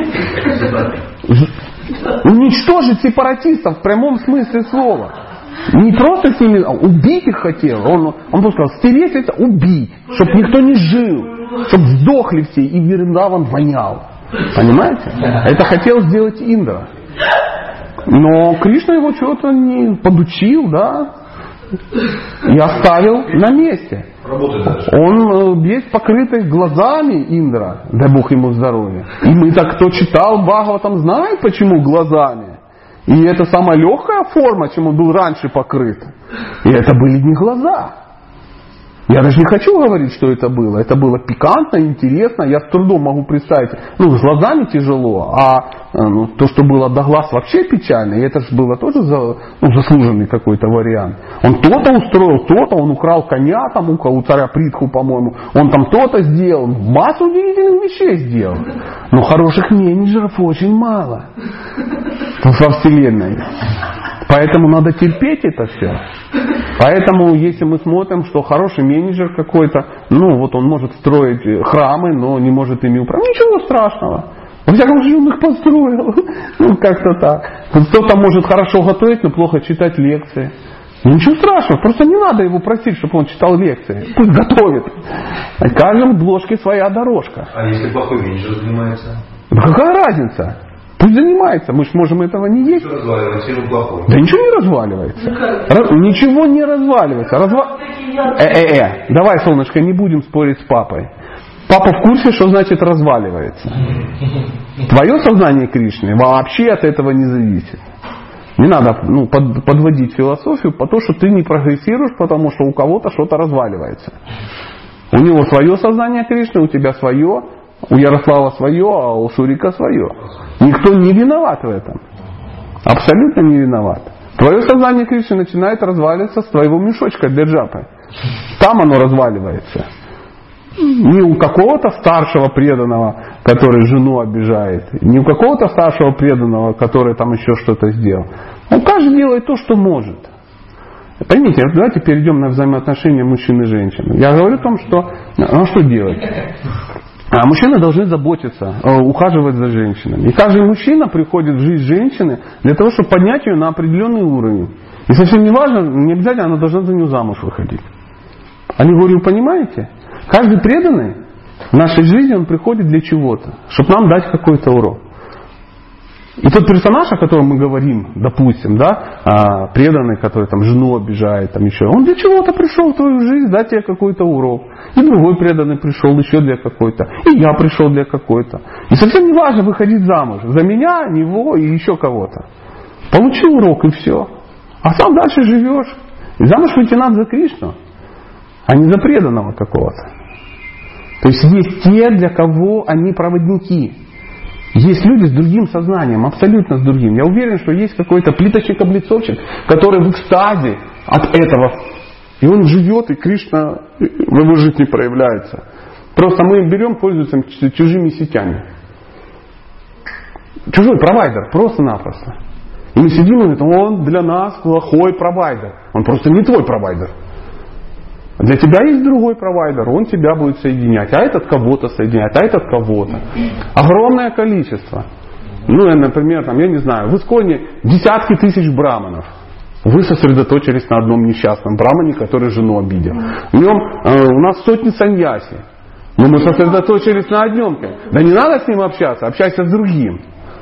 Уничтожить сепаратистов в прямом смысле слова. Не просто с ними, убить их хотел. Он просто сказал, стереть это, убить. Чтобы никто не жил. Чтобы сдохли все и Вриндаван вонял. Понимаете? Это хотел сделать Индра. Но Кришна его что-то не подучил, да? И оставил на месте. Он весь покрытый глазами Индра, дай Бог ему здоровья. И мы-то, кто читал Бхагаватам, знает, почему глазами. И это самая легкая форма, чем он был раньше покрыт. И это были не глаза. Я даже не хочу говорить, что это было. Это было пикантно, интересно. Я с трудом могу представить. С глазами тяжело. А то, что было до глаз, вообще печально. И это же было тоже заслуженный какой-то вариант. Он то-то устроил, то-то. Он украл коня там у царя Притху, по-моему. Он там то-то сделал. Массу удивительных вещей сделал. Но хороших менеджеров очень мало во Вселенной. Поэтому надо терпеть это все. Поэтому, если мы смотрим, что хороший менеджер какой-то, он может строить храмы, но не может ими управлять. Ничего страшного. Во всяком случае, он их построил. Как-то так. Кто-то может хорошо готовить, но плохо читать лекции. Ничего страшного. Просто не надо его просить, чтобы он читал лекции. Пусть готовит. А каждому ложке своя дорожка. А если плохой менеджер занимается? Какая разница? Пусть занимается, мы же можем этого не есть. Что разваливается, или плохой? Да ничего не разваливается. Ничего не разваливается. Давай, солнышко, не будем спорить с папой. Папа в курсе, что значит разваливается. Твое сознание Кришны вообще от этого не зависит. Не надо подводить философию по то, что ты не прогрессируешь, потому что у кого-то что-то разваливается. У него свое сознание Кришны, у тебя свое. У Ярослава свое, а у Шурика свое. Никто не виноват в этом. Абсолютно не виноват. Твое сознание Кришны начинает разваливаться с твоего мешочка для джапы. Там оно разваливается. Не у какого-то старшего преданного, который жену обижает. Не у какого-то старшего преданного, который там еще что-то сделал. Он каждый делает то, что может. Поймите, давайте перейдем на взаимоотношения мужчин и женщин. Я говорю о том, что что делать. А мужчины должны заботиться, ухаживать за женщинами. И каждый мужчина приходит в жизнь женщины для того, чтобы поднять ее на определенный уровень. И совсем не важно, не обязательно она должна за нее замуж выходить. Они говорю, понимаете? Каждый преданный в нашей жизни, он приходит для чего-то, чтобы нам дать какой-то урок. И тот персонаж, о котором мы говорим, допустим, да, преданный, который там жену обижает, там еще, он для чего-то пришел в твою жизнь дать тебе какой-то урок. И другой преданный пришел еще для какой-то. И я пришел для какой-то. И совсем не важно выходить замуж. За меня, него и еще кого-то. Получи урок и все. А сам дальше живешь. И замуж выйти надо за Кришну, а не за преданного какого-то. То есть есть те, для кого они проводники. Есть люди с другим сознанием, абсолютно с другим. Я уверен, что есть какой-то плиточник-облицовщик, который в экстазе от этого. И он живет, и Кришна в его жизни проявляется. Просто мы берем, пользуемся чужими сетями. Чужой провайдер, просто-напросто. И мы сидим и говорим, он для нас плохой провайдер. Он просто не твой провайдер. Для тебя есть другой провайдер, он тебя будет соединять, а этот кого-то соединяет, а этот кого-то. Огромное количество. Ну, например, там, я не знаю, в Исконе десятки тысяч браманов. Вы сосредоточились на одном несчастном брамане, который жену обидел. В нем у нас сотни саньяси. Но мы сосредоточились на одном. Да не надо с ним общаться, общайся с другим.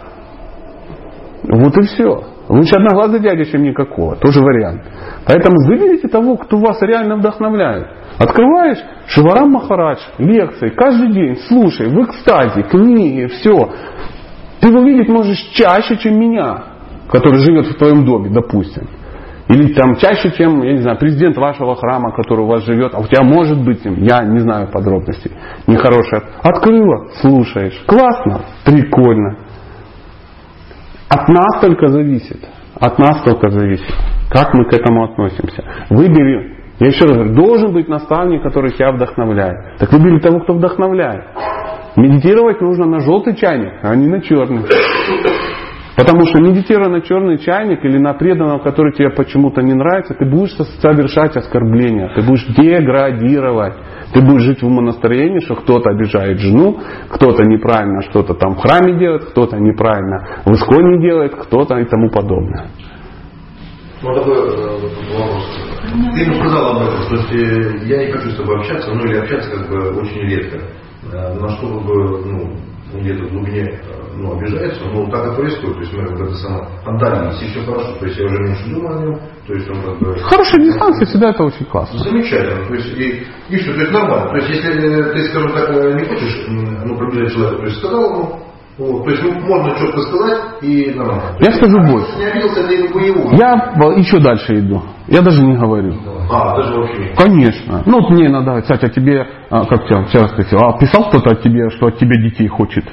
Вот и все. Лучше одноглазый дядя, чем никакого. Тоже вариант. Поэтому выберите того, кто вас реально вдохновляет. Открываешь Шиварам Махарадж, лекции, каждый день, слушай, в экстазе, книги, все. Ты увидеть можешь чаще, чем меня, который живет в твоем доме, допустим. Или там чаще, чем, я не знаю, президент вашего храма, который у вас живет, а у тебя может быть, я не знаю подробностей, нехорошее. Открыла, слушаешь. Классно, прикольно. От нас только зависит. От нас только зависит. Как мы к этому относимся. Выбери, я еще раз говорю, должен быть наставник, который тебя вдохновляет. Так выбери того, кто вдохновляет. Медитировать нужно на желтый чайник, а не на черный. Потому что медитируя на черный чайник или на преданного, который тебе почему-то не нравится, ты будешь совершать оскорбления, ты будешь деградировать. Ты будешь жить в умонастроении, что кто-то обижает жену, кто-то неправильно что-то там в храме делает, кто-то неправильно в Исконе делает, кто-то и тому подобное. Ну, такой вопрос. Ты ему сказал об этом, то есть я не хочу с тобой общаться, ну или общаться как бы очень редко. На что как бы, где-то в глубине обижается, но так и происходит. То есть мы как бы это само отдалились, и все хорошо. То есть я уже меньше думаю о нем. То есть он как бы... Хорошая дистанция всегда это очень классно. Замечательно. То есть и все, то есть нормально. То есть если ты, скажем так, не хочешь приближать человека, то есть сказал ему, то есть можно четко сказать и нормально. Я скажу больше. Не обиделся, это и боевой. Я еще дальше иду. Я даже не говорю. Даже вообще нет. Конечно. Ну вот мне иногда, кстати, тебе, как тебя вчера спросил, писал кто-то от тебя, что от тебя детей хочет?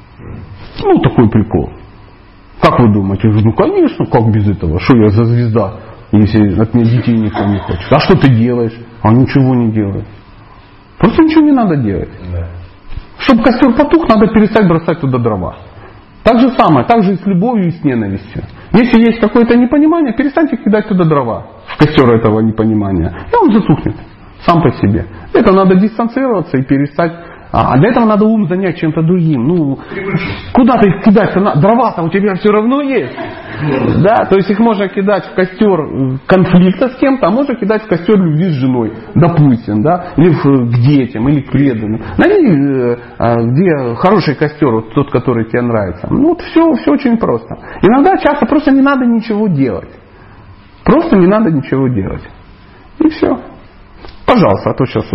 Ну, такой прикол. Как вы думаете? Я говорю, конечно, как без этого? Что я за звезда, если от меня детей никто не хочет? А что ты делаешь? А ничего не делает. Просто ничего не надо делать. Да. Чтобы костер потух, надо перестать бросать туда дрова. Так же самое, так же и с любовью, и с ненавистью. Если есть какое-то непонимание, перестаньте кидать туда дрова в костер этого непонимания. И он затухнет сам по себе. Это надо дистанцироваться и перестать. А для этого надо ум занять чем-то другим. Куда ты их кидать-то? Дрова-то у тебя все равно есть. Да, то есть их можно кидать в костер конфликта с кем-то, а можно кидать в костер любви с женой, допустим, да, или к детям, или к преданным. Найди, где хороший костер, вот тот, который тебе нравится. Вот все очень просто. Иногда часто просто не надо ничего делать. Просто не надо ничего делать. И все. Пожалуйста, а то сейчас...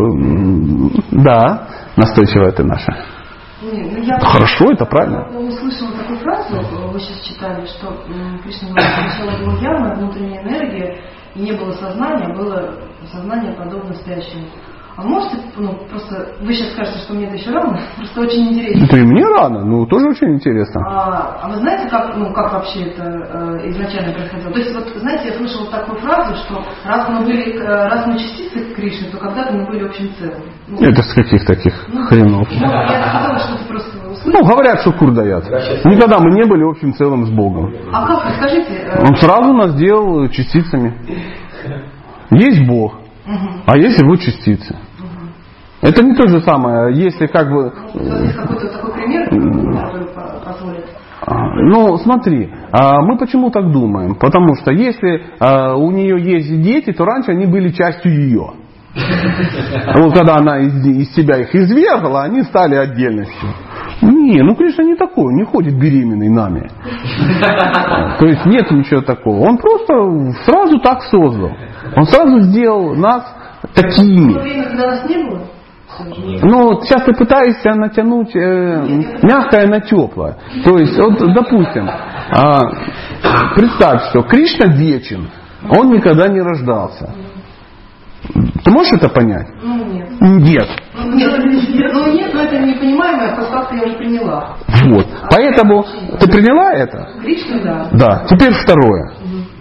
Да, настойчивая ты наша. Хорошо, это правильно. Я услышала такую фразу, вы сейчас читали, что Кришна говорит, сначала была явная внутренняя энергия, и не было сознания, было сознание подобно спящему. А можете, просто, вы сейчас скажете, что мне это еще рано, просто очень интересно. Это и мне рано, тоже очень интересно. А вы знаете, как вообще это изначально происходило? То есть, вот, знаете, я слышала такую фразу, что раз мы частицы Кришны, то когда-то мы были общим целым. Это с каких таких хренов? Я сказала, что ты просто услышала. Говорят, что кур дают. Никогда мы не были общим целым с Богом. А как, расскажите? Он сразу нас делал частицами. Есть Бог, а есть его частицы. Это не то же самое, если как бы... Есть какой-то такой пример, который позволит? Смотри, мы почему так думаем? Потому что если у нее есть дети, то раньше они были частью ее. Вот когда она из себя их извергла, они стали отдельностью. Кришна не такой, не ходит беременный нами. То есть нет ничего такого. Он просто сразу так создал. Он сразу сделал нас такими. В то время, когда нас не было? Сейчас ты пытаешься натянуть мягкое на теплое. То есть, допустим, представь, что Кришна вечен, он никогда не рождался. Ты можешь это понять? Нет. Нет. Нет, но это непонимаемое, поскольку я уже приняла. Вот. Поэтому ты приняла это? Кришна, да. Да. Теперь второе.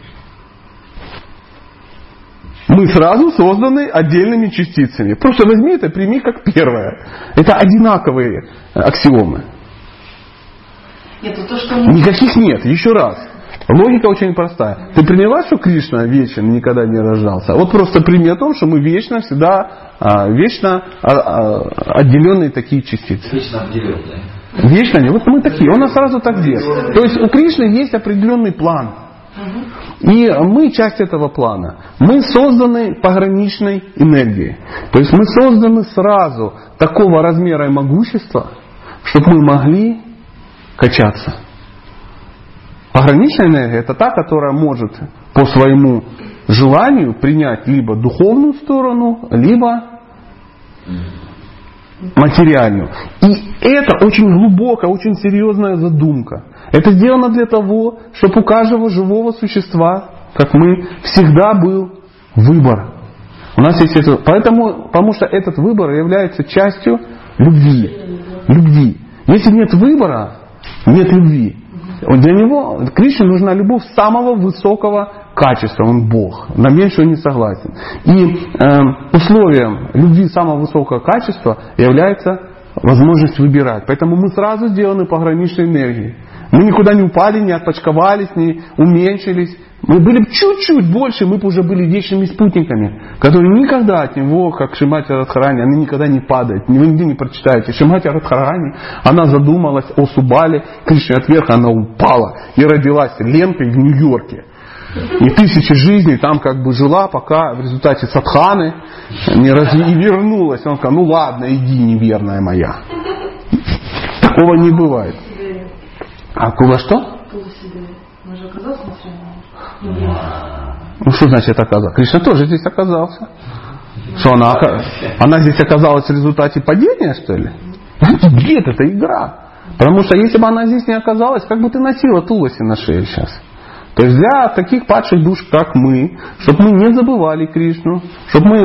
Мы сразу созданы отдельными частицами. Просто возьми это, прими как первое. Это одинаковые аксиомы. Нет, то, что... Никаких нет. Еще раз. Логика очень простая. Ты приняла, что Кришна вечен, никогда не рождался? Вот просто прими о том, что мы вечно, всегда, вечно отделенные такие частицы. Вечно отделенные. Вечно не. Вот мы такие. Он нас сразу так делает. То есть у Кришны есть определенный план. И мы часть этого плана. Мы созданы пограничной энергией. То есть мы созданы сразу такого размера и могущества, чтобы мы могли качаться. Пограничная энергия — это та, которая может по своему желанию принять либо духовную сторону, либо материальную. И это очень глубокая, очень серьезная задумка. Это сделано для того, чтобы у каждого живого существа, как мы, всегда был выбор. У нас есть это, потому что этот выбор является частью любви. Если нет выбора, нет любви. Для него, Кришне нужна любовь самого высокого качества. Он Бог. На меньше он не согласен. И условием любви самого высокого качества является возможность выбирать. Поэтому мы сразу сделаны пограничной энергией. Мы никуда не упали, не отпочковались, не уменьшились. Мы были бы чуть-чуть больше, мы бы уже были вечными спутниками, которые никогда от него, как Шримати Радхарани, они никогда не падают. Вы нигде не прочитаете. Шримати Радхарани, она задумалась о Субале, Кришне отверг, она упала и родилась Ленкой в Нью-Йорке. И тысячи жизней там как бы жила, пока в результате садханы не вернулась. Он сказал, ну ладно, иди, неверная моя. Такого не бывает. А куда что? Он же оказался Ну что значит оказался? Кришна тоже здесь оказался. Что она здесь оказалась в результате падения, что ли? Где это игра? Потому что если бы она здесь не оказалась, как бы ты носила Туласи на шее сейчас? То есть для таких падших душ, как мы, чтобы мы не забывали Кришну, чтобы мы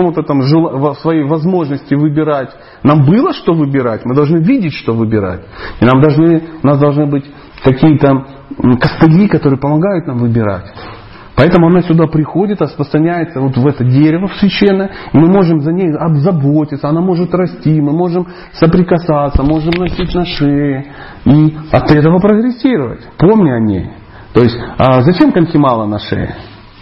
в своей возможности выбирать, нам было что выбирать, мы должны видеть, что выбирать. И у нас должны быть какие-то костыли, которые помогают нам выбирать. Поэтому она сюда приходит, распространяется вот в это дерево священное, и мы можем за ней заботиться, она может расти, мы можем соприкасаться, можем носить на шее и от этого прогрессировать. Помни о ней. То есть, зачем конхимала на шее?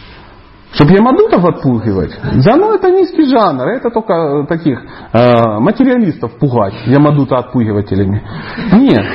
Чтобы ямадутов отпугивать? Да, ну это низкий жанр, это только таких материалистов пугать, ямадута отпугивателями. Нет,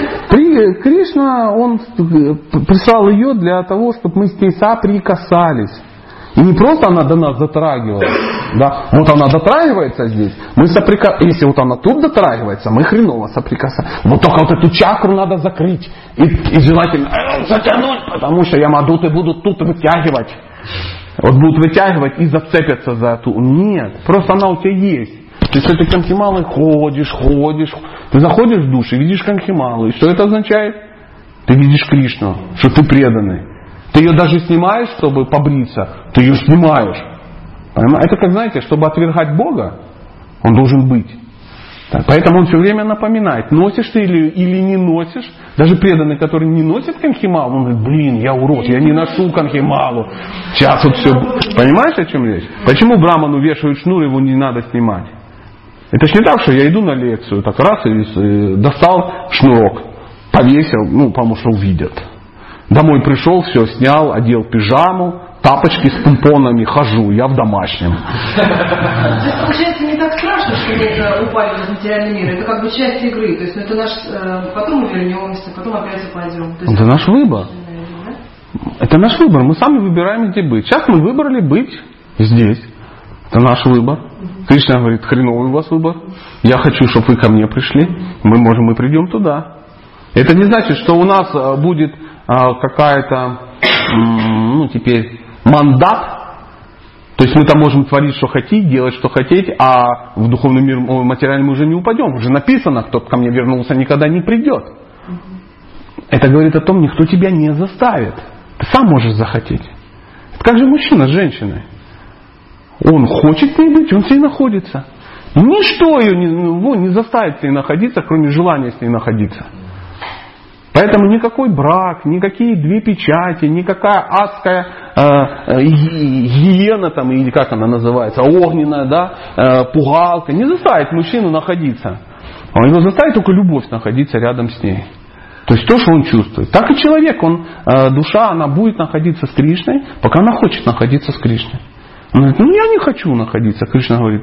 Кришна, он прислал ее для того, чтобы мы с ней соприкасались. И не просто она до нас дотрагивалась. Да? Вот она дотрагивается здесь, если вот она тут дотрагивается, мы хреново соприкасаемся. Вот только вот эту чакру надо закрыть и желательно затянуть, потому что ямадуты будут тут вытягивать. Вот будут вытягивать и зацепятся за эту. Нет, просто она у тебя есть. Ты с этой конхималой ходишь. Ты заходишь в душ и видишь конхималу. И что это означает? Ты видишь Кришну, что ты преданный. Ты ее даже снимаешь, чтобы побриться. Ты ее снимаешь. Это как, знаете, чтобы отвергать Бога, он должен быть. Так, поэтому он все время напоминает, носишь ты или не носишь. Даже преданный, который не носит конхималу, он говорит, блин, я урод, я не ношу конхималу. Сейчас вот все. Понимаешь, о чем речь? Почему браману вешают шнур, его не надо снимать? Это ж не так, что я иду на лекцию, так раз и достал шнурок, повесил, потому что увидят. Домой пришел, все снял, одел пижаму, тапочки с помпонами, хожу, я в домашнем. То есть, получается, не так страшно, что мы упали в материальный мир. Это как бы часть игры. То есть это наш, потом мы вернемся, потом опять упадем. Это наш выбор. Это наш выбор. Мы сами выбираем, где быть. Сейчас мы выбрали быть здесь. Это наш выбор. Кришна говорит, хреновый у вас выбор. Я хочу, чтобы вы ко мне пришли. Мы придем туда. Это не значит, что у нас будет какая-то, теперь мандат. То есть мы там можем творить, что хотите, делать, что хотите, а в духовный мир материальный мы уже не упадем. Уже написано, кто ко мне вернулся, никогда не придет. Это говорит о том, никто тебя не заставит. Ты сам можешь захотеть. Это как же мужчина с женщиной. Он хочет с ней быть, он с ней находится. Ничто ее не заставит с ней находиться, кроме желания с ней находиться. Поэтому никакой брак, никакие две печати, никакая адская гиена, там, или как она называется, огненная, пугалка, не заставит мужчину находиться. Он его заставит только любовь находиться рядом с ней. То есть то, что он чувствует. Так и человек, душа, она будет находиться с Кришной, пока она хочет находиться с Кришной. Он говорит, я не хочу находиться. Кришна говорит,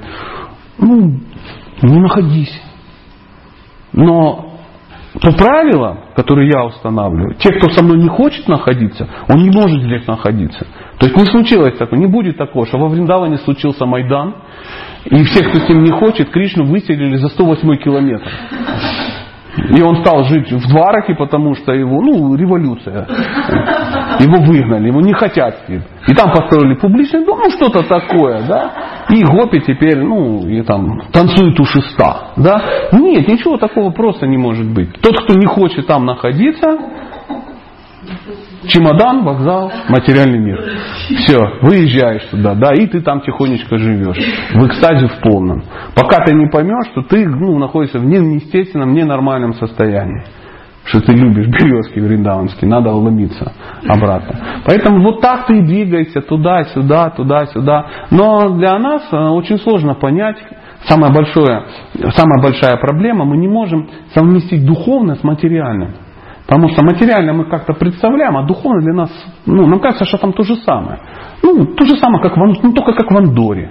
не находись. Но по правилам, которые я устанавливаю, те, кто со мной не хочет находиться, он не может здесь находиться. То есть не случилось такое, не будет такого, что во Вриндаване случился Майдан, и всех, кто с ним не хочет, Кришну выселили за 108 километр. И он стал жить в Двараке, потому что его, революция. Его выгнали, его не хотят с ним. И там построили публичный дом, что-то такое, да. И гопи теперь, и там танцуют у шеста, да. Нет, ничего такого просто не может быть. Тот, кто не хочет там находиться, чемодан, вокзал, материальный мир. Все, выезжаешь туда, да, и ты там тихонечко живешь. В экстазе в полном. Пока ты не поймешь, что ты находишься в неестественном, ненормальном состоянии. Что ты любишь березки вриндаванские, надо уломиться обратно. Поэтому вот так ты и двигайся туда-сюда, туда-сюда. Но для нас очень сложно понять, самая большая проблема, мы не можем совместить духовное с материальным. Потому что материально мы как-то представляем, а духовно для нас, нам кажется, что там то же самое. То же самое, только как в Андоре.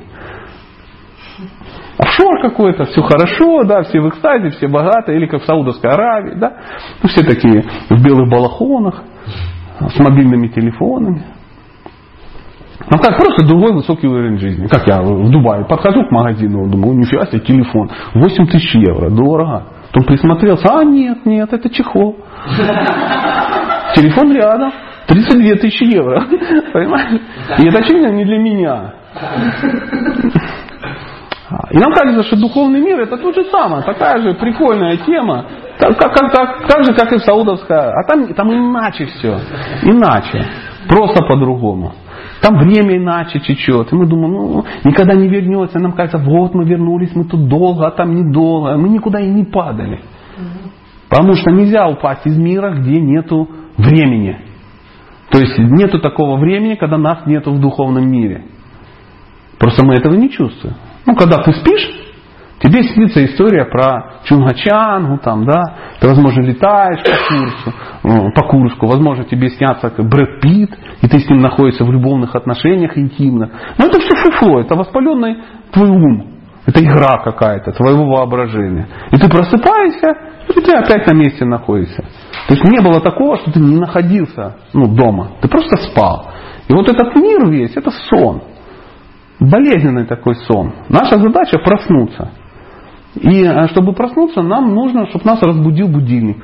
Офшор какой-то, все хорошо, да, все в экстазе, все богатые, или как в Саудовской Аравии, да. Все такие в белых балахонах, с мобильными телефонами. Как просто другой высокий уровень жизни. Как я в Дубае подхожу к магазину, думаю, нифига себе, телефон, 8000 евро, дорого. Потом присмотрелся, нет, это чехол. Телефон рядом, 32 тысячи евро. Понимаешь? И это очевидно не для меня. И нам кажется, что духовный мир это то же самое, такая же прикольная тема, так же, как и в Саудовской. А там иначе все. Иначе. Просто по-другому. Там время иначе течет. И мы думаем, никогда не вернется. Нам кажется, вот мы вернулись, мы тут долго, а там недолго. Мы никуда и не падали. Потому что нельзя упасть из мира, где нету времени. То есть нету такого времени, когда нас нету в духовном мире. Просто мы этого не чувствуем. Когда ты спишь, тебе снится история про Чунгачангу, ты, возможно, летаешь по Курску, возможно, тебе снятся как Брэд Питт, и ты с ним находишься в любовных отношениях интимных. Но это все фуфло, это воспаленный твой ум, это игра какая-то, твоего воображения. И ты просыпаешься, и ты опять на месте находишься. То есть не было такого, что ты не находился дома, ты просто спал. И вот этот мир весь, это сон. Болезненный такой сон. Наша задача проснуться. И чтобы проснуться, нам нужно, чтобы нас разбудил будильник.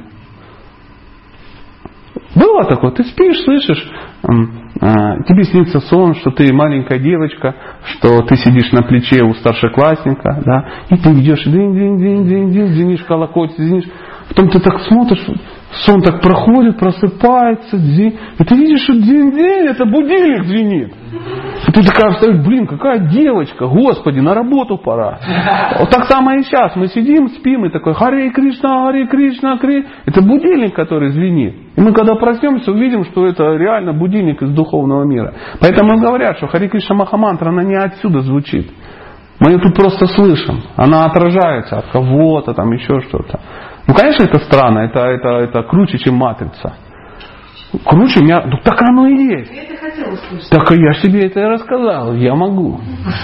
Было такое? Ты спишь, слышишь, тебе снится сон, что ты маленькая девочка, что ты сидишь на плече у старшеклассника, да, и ты идешь, звенишь, колокольчик, звенишь. Потом ты так смотришь, сон так проходит, просыпается, и ты видишь, что день-день, это будильник звенит. И ты такая встаешь, какая девочка, Господи, на работу пора. Вот так само и сейчас. Мы сидим, спим, и такой, Харе Кришна, Кри. Это будильник, который звенит. И мы когда проснемся, увидим, что это реально будильник из духовного мира. Поэтому говорят, что Харе Кришна Махамантра, она не отсюда звучит. Мы ее тут просто слышим. Она отражается от кого-то, еще что-то. Конечно, это странно, это круче, чем матрица. Круче меня. Так оно и есть. Я это хотела услышать. Так я себе это и рассказал. Я могу.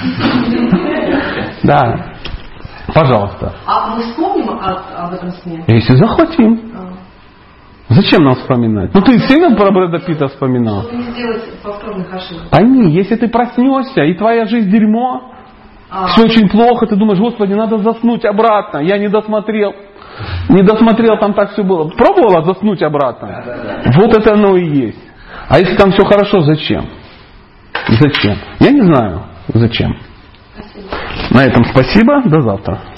Да. Пожалуйста. А мы вспомним об этом сне? Если захватим. Зачем нам вспоминать? Ты сильно про Брэда Питта вспоминал? Чтобы не сделать повторных ошибок. Если ты проснешься, и твоя жизнь дерьмо, все очень плохо, ты думаешь, Господи, надо заснуть обратно. Я не досмотрел. Там так все было. Пробовала заснуть обратно? Да. Вот это оно и есть. А если там все хорошо, зачем? Зачем? Я не знаю, зачем. Спасибо. На этом спасибо. До завтра.